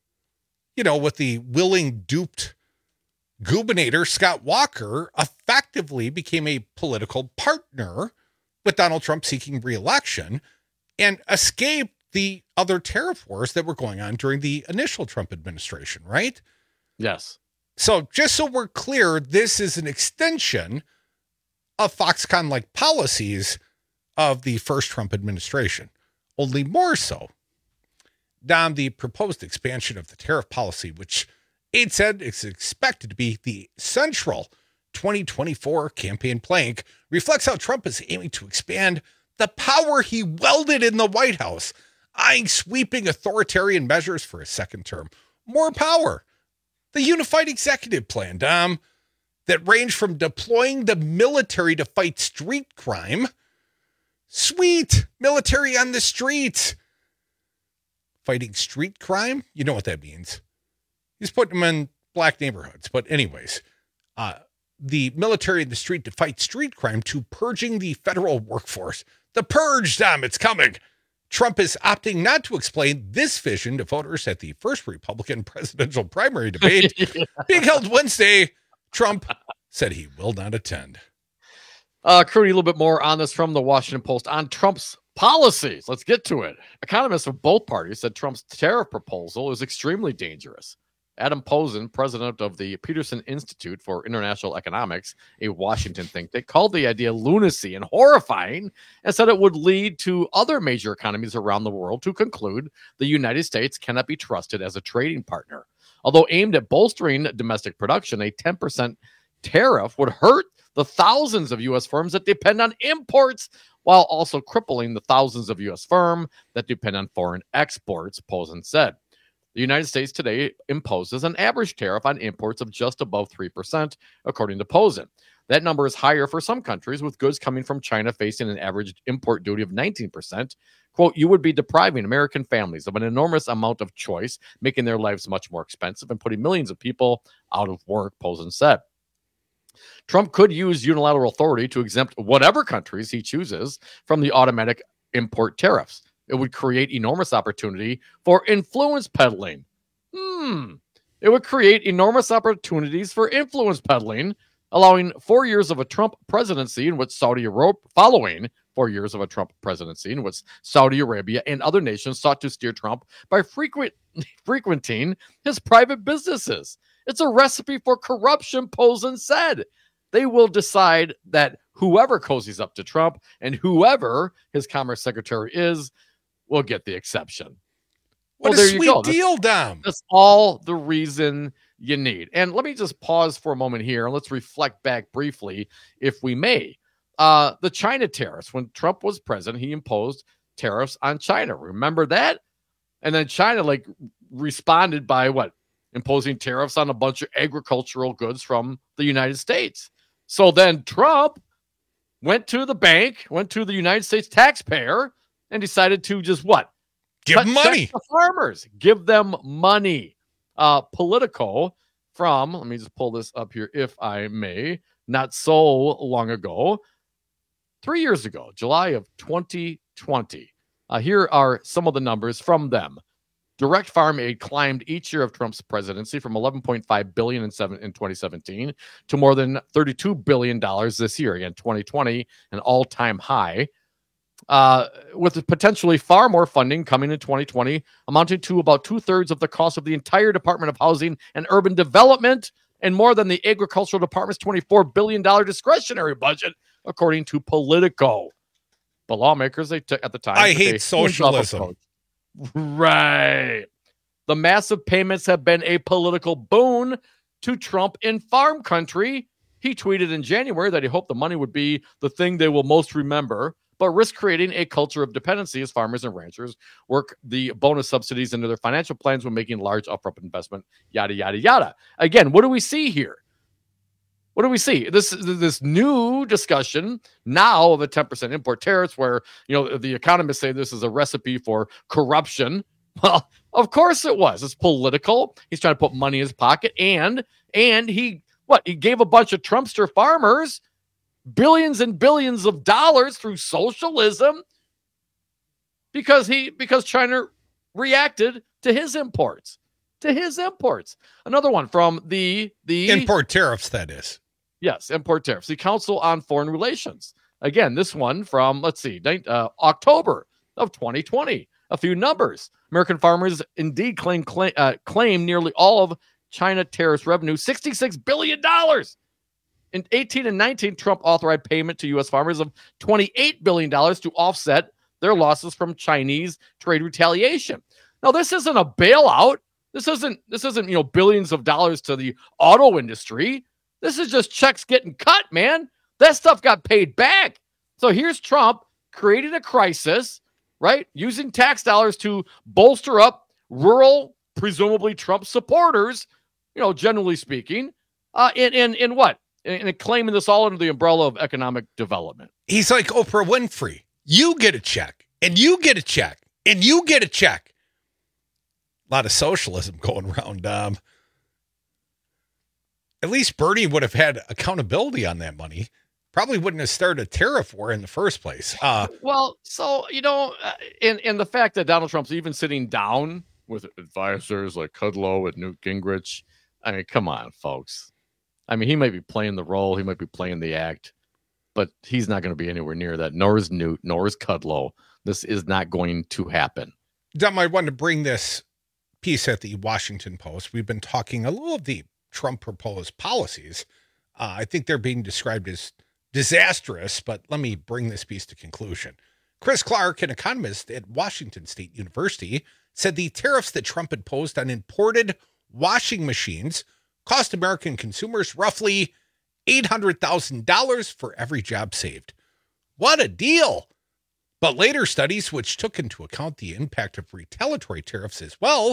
you know, with the willing duped gubernator Scott Walker, effectively became a political partner with Donald Trump seeking re-election and escaped the other tariff wars that were going on during the initial Trump administration, right? Yes. So just so we're clear, this is an extension of Foxconn-like policies of the first Trump administration, only more so. Dom, the proposed expansion of the tariff policy, which aide said is expected to be the central twenty twenty-four campaign plank, reflects how Trump is aiming to expand the power he welded in the White House, eyeing sweeping authoritarian measures for a second term. More power. The unified executive plan, Dom, that ranged from deploying the military to fight street crime. Sweet. Military on the streets. Fighting street crime? You know what that means. He's putting them in black neighborhoods. But anyways, uh, the military in the street to fight street crime to purging the federal workforce. The purge, Dom, it's coming. Trump is opting not to explain this vision to voters at the first Republican presidential primary debate yeah. being held Wednesday. Trump said he will not attend. Uh, Crudy, a little bit more on this from the Washington Post on Trump's policies. Let's get to it. Economists of both parties said Trump's tariff proposal is extremely dangerous. Adam Posen, president of the Peterson Institute for International Economics, a Washington think tank, called the idea lunacy and horrifying and said it would lead to other major economies around the world to conclude the United States cannot be trusted as a trading partner. Although aimed at bolstering domestic production, a ten percent tariff would hurt the thousands of U S firms that depend on imports while also crippling the thousands of U S firms that depend on foreign exports, Posen said. The United States today imposes an average tariff on imports of just above three percent, according to Posen. That number is higher for some countries, with goods coming from China facing an average import duty of nineteen percent. Quote, you would be depriving American families of an enormous amount of choice, making their lives much more expensive and putting millions of people out of work, Posen said. Trump could use unilateral authority to exempt whatever countries he chooses from the automatic import tariffs. It would create enormous opportunity for influence peddling. Hmm. It would create enormous opportunities for influence peddling, allowing four years of a Trump presidency in which Saudi Arabia, following four years of a Trump presidency in which Saudi Arabia and other nations sought to steer Trump by frequent, frequenting his private businesses. It's a recipe for corruption, Posen said. They will decide that whoever cozies up to Trump and whoever his Commerce Secretary is will get the exception. What well, a there sweet you go. deal, that's, Dom. That's all the reason you need. And let me just pause for a moment here and let's reflect back briefly, if we may. Uh, the China tariffs. When Trump was president, he imposed tariffs on China. Remember that? And then China like responded by what? Imposing tariffs on a bunch of agricultural goods from the United States. So then Trump went to the bank, went to the United States taxpayer, and decided to just what? Give Cut money. checks to farmers. Give them money. Uh, Politico from, let me just pull this up here, if I may, not so long ago, three years ago, July of twenty twenty. Uh, here are some of the numbers from them. Direct farm aid climbed each year of Trump's presidency from eleven point five billion dollars in, seven, in twenty seventeen to more than thirty-two billion dollars this year. Again, twenty twenty, an all-time high. Uh, with potentially far more funding coming in twenty twenty, amounting to about two-thirds of the cost of the entire Department of Housing and Urban Development and more than the Agricultural Department's twenty-four billion dollars discretionary budget, according to Politico. But lawmakers, they took at the time. I hate socialism. Right. The massive payments have been a political boon to Trump in farm country. He tweeted in January that he hoped the money would be the thing they will most remember, but risk creating a culture of dependency as farmers and ranchers work the bonus subsidies into their financial plans when making large upfront investment, yada, yada, yada. Again, what do we see here? What do we see? This this new discussion now of a ten percent import tariffs where, you know, the economists say this is a recipe for corruption. Well, of course it was. It's political. He's trying to put money in his pocket. And, and he, what? He gave a bunch of Trumpster farmers billions and billions of dollars through socialism because he, because China reacted to his imports. To his imports. Another one from the the import tariffs, that is. Yes, import tariffs. The Council on Foreign Relations. Again, this one from, let's see, uh, October of twenty twenty. A few numbers. American farmers indeed claim claim, uh, claim nearly all of China tariffs revenue, sixty-six billion dollars. In eighteen and nineteen, Trump authorized payment to U S farmers of twenty-eight billion dollars to offset their losses from Chinese trade retaliation. Now, this isn't a bailout. This isn't, this isn't, you know, billions of dollars to the auto industry. This is just checks getting cut, man. That stuff got paid back. So here's Trump creating a crisis, right? Using tax dollars to bolster up rural, presumably Trump supporters, you know, generally speaking, uh, in, in, in what? In, in claiming this all under the umbrella of economic development. He's like Oprah Winfrey. You get a check, and you get a check, and you get a check. A lot of socialism going around. Um, at least Bernie would have had accountability on that money. Probably wouldn't have started a tariff war in the first place. Uh, well, so, you know, uh, and, and the fact that Donald Trump's even sitting down with advisors like Kudlow and Newt Gingrich. I mean, come on, folks. I mean, he might be playing the role. He might be playing the act, but he's not going to be anywhere near that. Nor is Newt, nor is Kudlow. This is not going to happen. Dom, I wanted to bring this piece at the Washington Post. We've been talking a little of the Trump proposed policies. Uh, I think they're being described as disastrous, but let me bring this piece to conclusion. Chris Clark, an economist at Washington State University, said the tariffs that Trump imposed on imported washing machines cost American consumers roughly eight hundred thousand dollars for every job saved. What a deal! But later studies, which took into account the impact of retaliatory tariffs as well,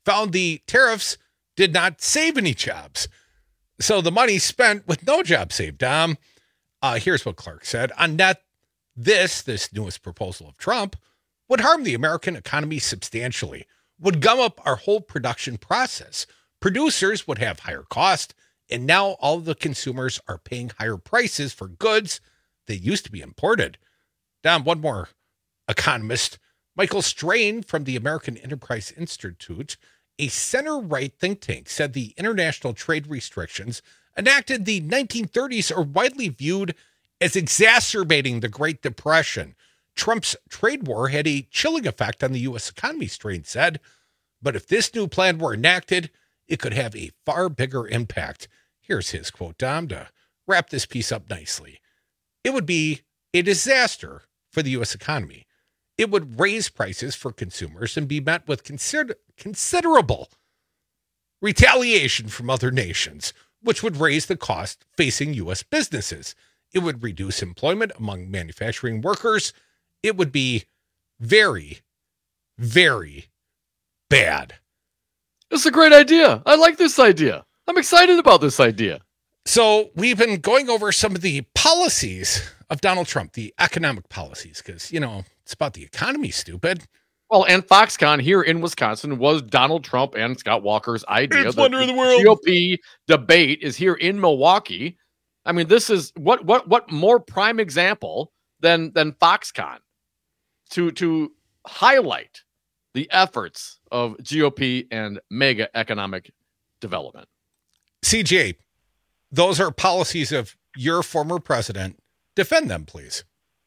found the tariffs did not save any jobs. So the money spent with no job saved. Um, uh, here's what Clark said. On net, this, this newest proposal of Trump, would harm the American economy substantially, would gum up our whole production process. Producers would have higher cost, and now all the consumers are paying higher prices for goods that used to be imported. Down one more economist, Michael Strain from the American Enterprise Institute, a center-right think tank, said the international trade restrictions enacted in the nineteen thirties are widely viewed as exacerbating the Great Depression. Trump's trade war had a chilling effect on the U S economy, Strain said, but if this new plan were enacted, it could have a far bigger impact. Here's his quote, Dom, to wrap this piece up nicely. It would be a disaster for the U S economy. It would raise prices for consumers and be met with consider- considerable retaliation from other nations, which would raise the cost facing U S businesses. It would reduce employment among manufacturing workers. It would be very, very bad. It's a great idea. I like this idea. I'm excited about this idea. So we've been going over some of the policies of Donald Trump, the economic policies, because, you know, it's about the economy, stupid. Well, and Foxconn here in Wisconsin was Donald Trump and Scott Walker's idea. It's wonder of the world. G O P debate is here in Milwaukee. I mean, this is what what what more prime example than than Foxconn to to highlight the efforts of G O P and mega economic development. C J, those are policies of your former president. Defend them, please.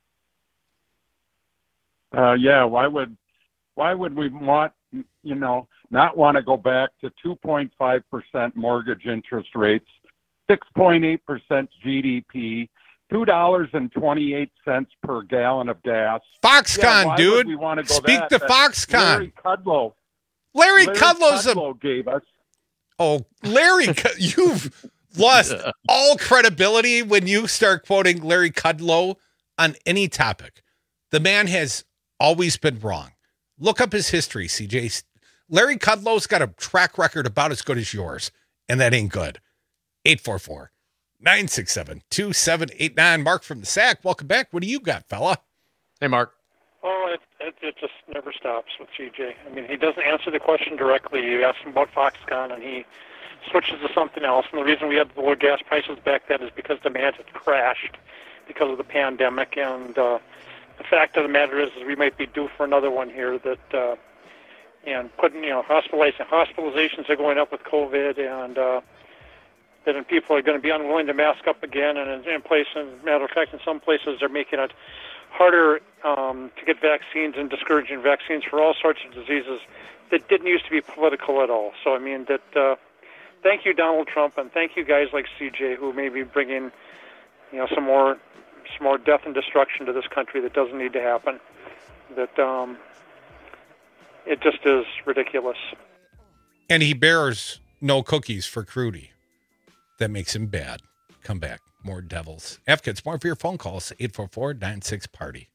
Uh, yeah, why would why would we want, you know, not want to go back to two point five percent mortgage interest rates, six point eight percent G D P, two dollars and twenty-eight cents per gallon of gas. Foxconn, yeah, dude. We want to go Speak that? to That's Foxconn. Larry Kudlow. Larry, Larry Kudlow's Kudlow a... gave us. Oh, Larry, you've lost all credibility when you start quoting Larry Kudlow on any topic. The man has always been wrong. Look up his history, C J. Larry Kudlow's got a track record about as good as yours, and that ain't good. eight four four, nine six seven, two seven eight nine. Mark from the S A C. Welcome back. What do you got, fella? Hey, Mark. Oh, it, it, it just never stops with C J. I mean, he doesn't answer the question directly. You ask him about Foxconn, and he switches to something else. And the reason we had the low gas prices back then is because demand had crashed because of the pandemic. And uh, the fact of the matter is, is we might be due for another one here. That uh, and putting, you know, hospitalization, hospitalizations are going up with COVID, and uh, then people are going to be unwilling to mask up again. And in, in places, matter of fact, in some places, they're making it harder um, to get vaccines and discouraging vaccines for all sorts of diseases that didn't used to be political at all. So, I mean, that uh, thank you, Donald Trump, and thank you guys like C J who may be bringing, you know, some more some more death and destruction to this country that doesn't need to happen. That um, it just is ridiculous. And he bears no cookies for Crudy. That makes him bad. Come back. More devils. F K, it's more for your phone calls. eight four four, nine six, party.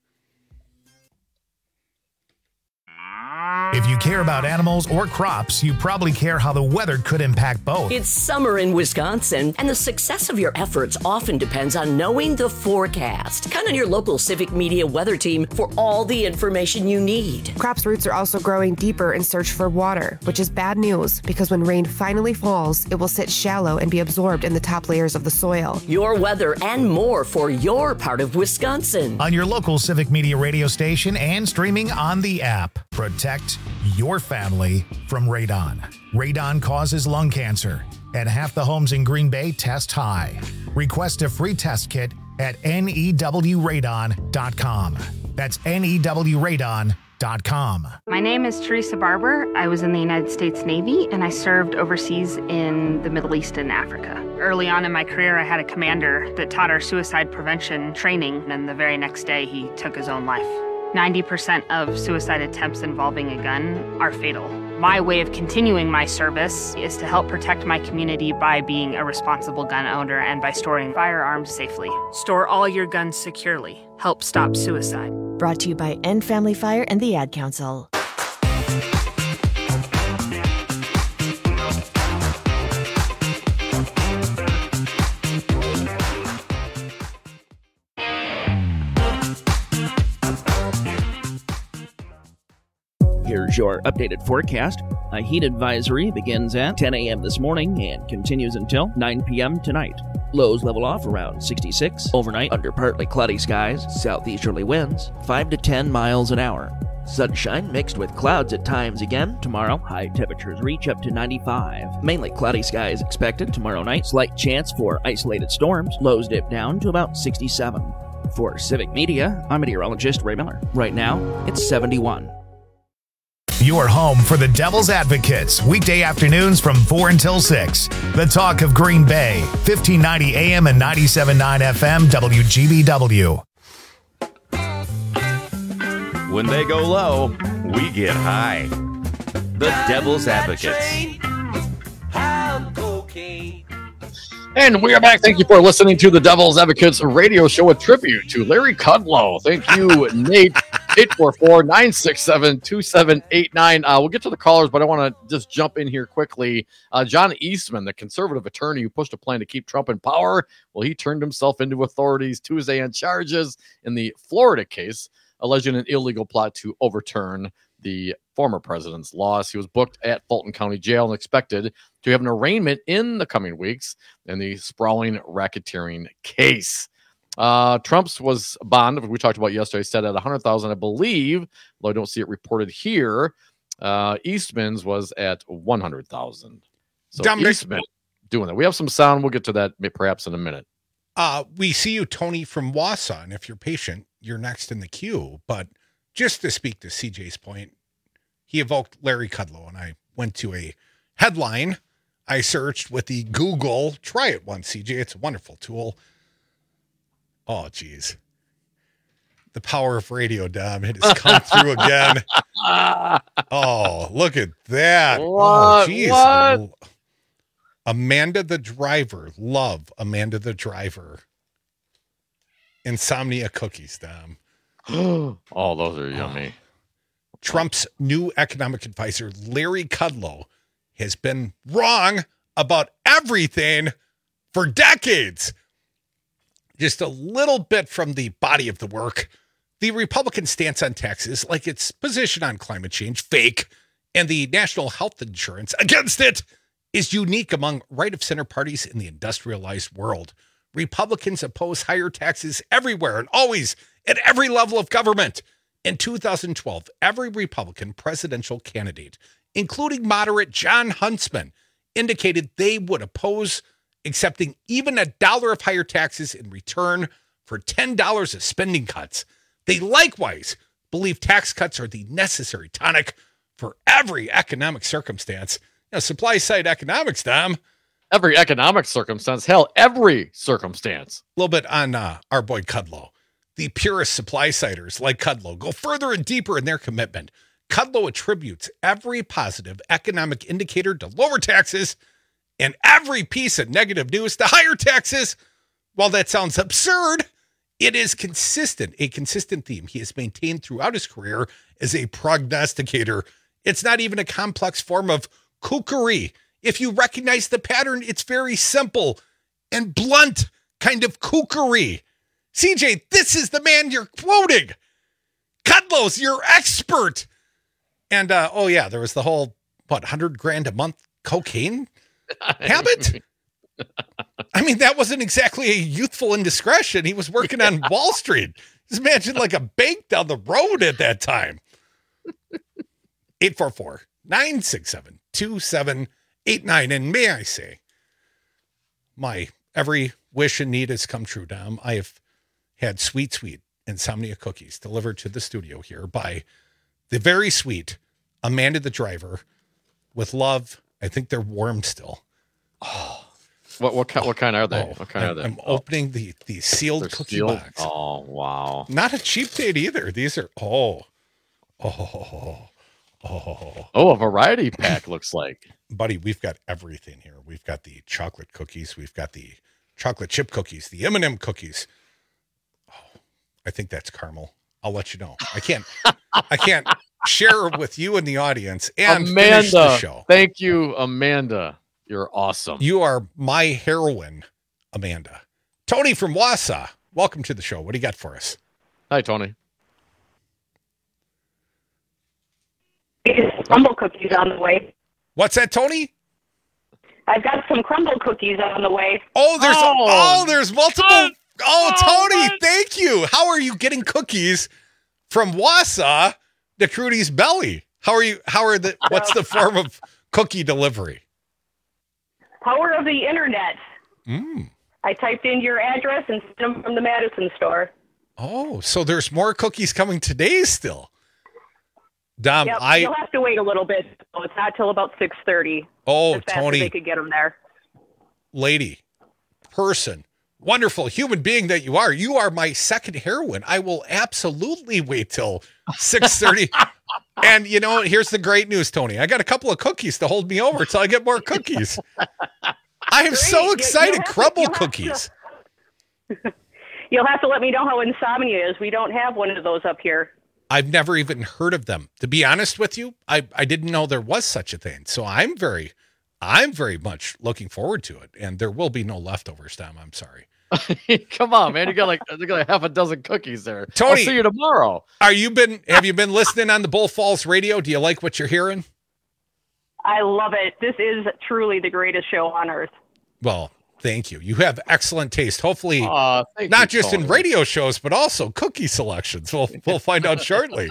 If you care about animals or crops, you probably care how the weather could impact both. It's summer in Wisconsin, and the success of your efforts often depends on knowing the forecast. Count on your local Civic Media weather team for all the information you need. Crops' roots are also growing deeper in search for water, which is bad news because when rain finally falls, it will sit shallow and be absorbed in the top layers of the soil. Your weather and more for your part of Wisconsin. On your local Civic Media radio station and streaming on the app. Protect your family from radon. Radon causes lung cancer, and half the homes in Green Bay test high. Request a free test kit at N E W radon dot com. That's N E W radon dot com. My name is Teresa Barber. I was in the United States Navy, and I served overseas in the Middle East and Africa. Early on in my career, I had a commander that taught our suicide prevention training, and the very next day, he took his own life. ninety percent of suicide attempts involving a gun are fatal. My way of continuing my service is to help protect my community by being a responsible gun owner and by storing firearms safely. Store all your guns securely. Help stop suicide. Brought to you by End Family Fire and the Ad Council. Here's your updated forecast. A heat advisory begins at ten a.m. this morning and continues until nine p.m. tonight. Lows level off around sixty-six. Overnight, under partly cloudy skies, southeasterly winds, five to ten miles an hour. Sunshine mixed with clouds at times again. Tomorrow, high temperatures reach up to ninety-five. Mainly cloudy skies expected tomorrow night. Slight chance for isolated storms. Lows dip down to about sixty-seven. For Civic Media, I'm meteorologist Ray Miller. Right now, it's seventy-one. Your home for the Devil's Advocates, weekday afternoons from four until six. The talk of Green Bay, fifteen ninety A M and ninety-seven point nine F M, W G B W. When they go low, we get high. The Devil's Advocates. And we are back. Thank you for listening to the Devil's Advocates radio show, a tribute to Larry Kudlow. Thank you, Nate. eight four four, nine six seven, two seven eight nine. Uh, we'll get to the callers, but I want to just jump in here quickly. Uh, John Eastman, the conservative attorney who pushed a plan to keep Trump in power, well, he turned himself into authorities Tuesday on charges in the Florida case, alleging an illegal plot to overturn the former president's loss. He was booked at Fulton County Jail and expected to have an arraignment in the coming weeks in the sprawling racketeering case. Uh, Trump's was bond, we talked about yesterday, set at one hundred thousand dollars, I believe, though I don't see it reported here. Uh, Eastman's was at one hundred thousand dollars. So Dominic, Eastman doing that. We have some sound. We'll get to that perhaps in a minute. Uh, we see you, Tony from Wausau, and if you're patient, you're next in the queue. But just to speak to C J's point, he evoked Larry Kudlow, and I went to a headline. I searched with the Google. Try it once, C J. It's a wonderful tool. Oh, geez. The power of radio, Dom. It has come through again. Oh, look at that. What? Oh, geez. What? Amanda the Driver. Love Amanda the Driver. Insomnia cookies, Dom. Oh, those are yummy. Trump's new economic advisor, Larry Kudlow, has been wrong about everything for decades. Just a little bit from the body of the work. The Republican stance on taxes, like its position on climate change, fake, and the national health insurance against it, is unique among right-of-center parties in the industrialized world. Republicans oppose higher taxes everywhere and always at every level of government. In two thousand twelve, every Republican presidential candidate, including moderate John Huntsman, indicated they would oppose accepting even a dollar of higher taxes in return for ten dollars of spending cuts. They likewise believe tax cuts are the necessary tonic for every economic circumstance. You know, supply side economics, Dom. Every economic circumstance, hell, every circumstance. A little bit on uh, our boy Kudlow. The purist supply siders like Kudlow go further and deeper in their commitment. Kudlow attributes every positive economic indicator to lower taxes and every piece of negative news to higher taxes. While that sounds absurd, it is consistent, a consistent theme he has maintained throughout his career as a prognosticator. It's not even a complex form of kookery. If you recognize the pattern, it's very simple and blunt kind of kookery. C J, this is the man you're quoting. Kudlow's your expert. And, uh, oh, yeah, there was the whole, what, one hundred grand a month cocaine habit? I mean, that wasn't exactly a youthful indiscretion. He was working on Wall Street. Just imagine like a bank down the road at that time. eight four four, nine six seven, two seven eight nine. And may I say, my every wish and need has come true, Dom. I have had sweet, sweet insomnia cookies delivered to the studio here by the very sweet Amanda the Driver with love. I think they're warm still. Oh, what what kind, what kind are they? Oh, what kind I'm, are they? I'm opening the the sealed They're cookie sealed? box. Oh, wow. Not a cheap date either. These are oh, oh, oh, oh, a variety pack looks like. Buddy, we've got everything here. We've got the chocolate cookies. We've got the chocolate chip cookies, the M and M cookies. Oh, I think that's caramel. I'll let you know. I can't. I can't share with you and the audience and finish the Amanda, show. thank you, Amanda. You're awesome. You are my heroine, Amanda. Tony from Wausau, welcome to the show. What do you got for us? Hi, Tony. crumble cookies on the way. What's that, Tony? I've got some crumble cookies on the way. Oh, there's oh, oh there's multiple. Oh, oh Tony, what? Thank you. How are you getting cookies from Wausau to Crudy's Belly? How are you? How are the? What's the form of cookie delivery? Power of the internet. Mm. I typed in your address and sent them from the Madison store. Oh, so there's more cookies coming today still. Dom, yep, I you'll have to wait a little bit. So it's not till about six thirty. Oh, as fast Tony, as they could get them there. Lady, person, wonderful human being that you are. You are my second heroine. I will absolutely wait till six thirty. And you know, here's the great news, Tony. I got a couple of cookies to hold me over till I get more cookies. I am Great. so excited. You'll have to- Crumble you'll have cookies. to- You'll have to let me know how insomnia is. We don't have one of those up here. I've never even heard of them. To be honest with you, I, I didn't know there was such a thing. So I'm very, I'm very much looking forward to it. And there will be no leftovers, Tom. I'm sorry. Come on, man. You got like, you got like half a dozen cookies there. Tony, I'll see you tomorrow. Are you been, have you been listening on the Bull Falls radio? Do you like what you're hearing? I love it. This is truly the greatest show on earth. Well, thank you. You have excellent taste. Hopefully, uh, not you, just Tony. in radio shows, but also cookie selections. We'll we'll find out shortly.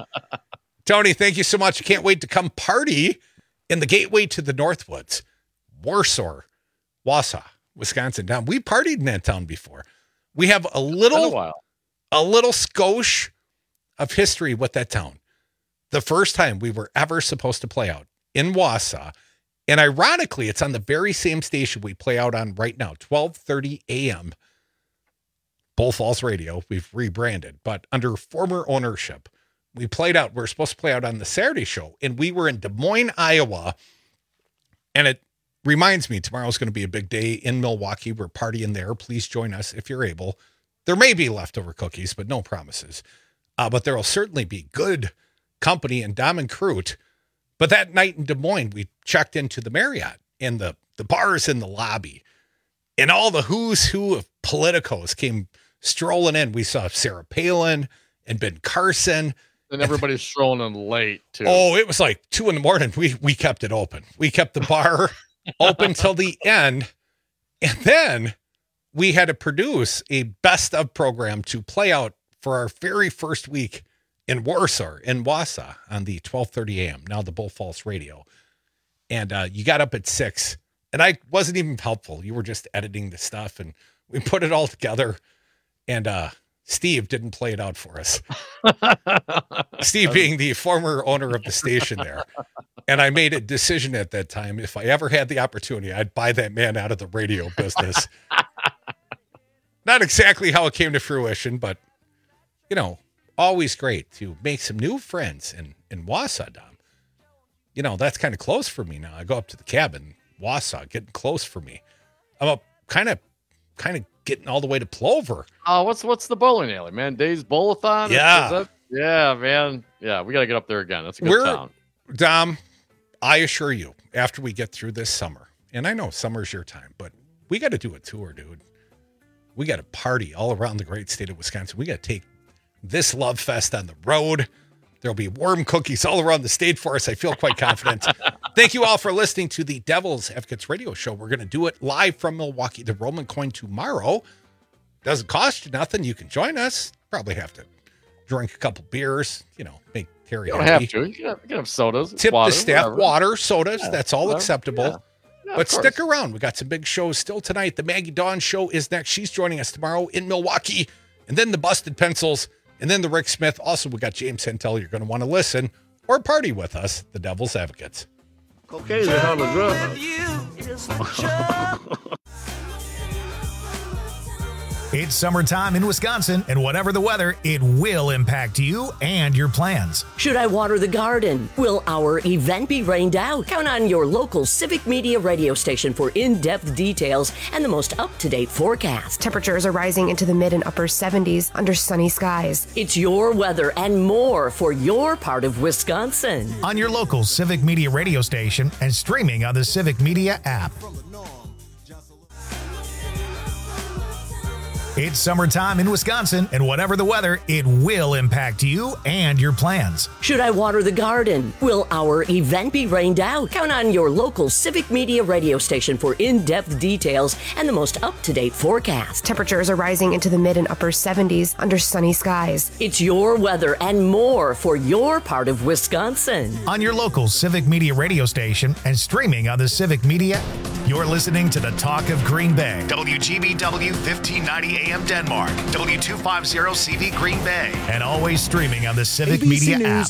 Tony, thank you so much. Can't wait to come party in the gateway to the Northwoods, Warsaw, Wausau, Wisconsin. Now, we partied in that town before. We have a little, a, a little skosh of history with that town. The first time we were ever supposed to play out in Wausau. And ironically, it's on the very same station we play out on right now, twelve thirty a.m. Bull Falls Radio. We've rebranded, but under former ownership, we played out. We we're supposed to play out on the Saturday show, and we were in Des Moines, Iowa. And it reminds me, tomorrow's going to be a big day in Milwaukee. We're partying there. Please join us if you're able. There may be leftover cookies, but no promises. Uh, but there will certainly be good company in Dom and Crute. But that night in Des Moines, we checked into the Marriott, and the, the bars in the lobby, and all the who's who of politicos came strolling in. We saw Sarah Palin and Ben Carson. And everybody's strolling in late, too. Oh, it was like two in the morning. We, we kept it open. We kept the bar open till the end. And then we had to produce a best of program to play out for our very first week in Warsaw, in Wausau, on the twelve thirty a.m., now the Bull Falls radio. And uh, you got up at six, and I wasn't even helpful. You were just editing the stuff, and we put it all together. And uh, Steve didn't play it out for us. Steve being the former owner of the station there. And I made a decision at that time, if I ever had the opportunity, I'd buy that man out of the radio business. Not exactly how it came to fruition, but, you know, always great to make some new friends in, in Wausau, Dom. You know, that's kind of close for me now. I go up to the cabin, Wausau, getting close for me. I'm up kind of, kind of getting all the way to Plover. Oh, uh, what's what's the bowling alley, man? Dave's Bowl-a-thon? Yeah. Is that, yeah, man. Yeah, we got to get up there again. That's a good We're, town. Dom, I assure you, after we get through this summer, and I know summer's your time, but we got to do a tour, dude. We got to party all around the great state of Wisconsin. We got to take this Love Fest on the road. There'll be warm cookies all around the state for us. I feel quite confident. Thank you all for listening to the Devil's Advocates radio show. We're going to do it live from Milwaukee, the Roman Coin tomorrow. Doesn't cost you nothing. You can join us. Probably have to drink a couple beers, you know, make Terry You don't happy. have to. You can have, you can have sodas. Tip water, the staff, whatever. water, sodas. Yeah, that's all whatever. acceptable. Yeah. Yeah, but of stick course. around. We got some big shows still tonight. The Maggie Dawn show is next. She's joining us tomorrow in Milwaukee. And then the Busted Pencils. And then the Rick Smith. Also, we got James Santel. You're going to want to listen or party with us, the Devil's Advocates. Cocaine's a hell of a drug. It's summertime in Wisconsin, and whatever the weather, it will impact you and your plans. Should I water the garden? Will our event be rained out? Count on your local Civic Media radio station for in-depth details and the most up-to-date forecast. Temperatures are rising into the mid and upper seventies under sunny skies. It's your weather and more for your part of Wisconsin. On your local Civic Media radio station and streaming on the Civic Media app. It's summertime in Wisconsin, and whatever the weather, it will impact you and your plans. Should I water the garden? Will our event be rained out? Count on your local Civic Media radio station for in-depth details and the most up-to-date forecast. Temperatures are rising into the mid and upper seventies under sunny skies. It's your weather and more for your part of Wisconsin. On your local Civic Media radio station and streaming on the Civic Media, you're listening to the Talk of Green Bay. W G B W fifteen ninety A M Denmark, W two fifty C V Green Bay, and always streaming on the Civic A B C Media News app.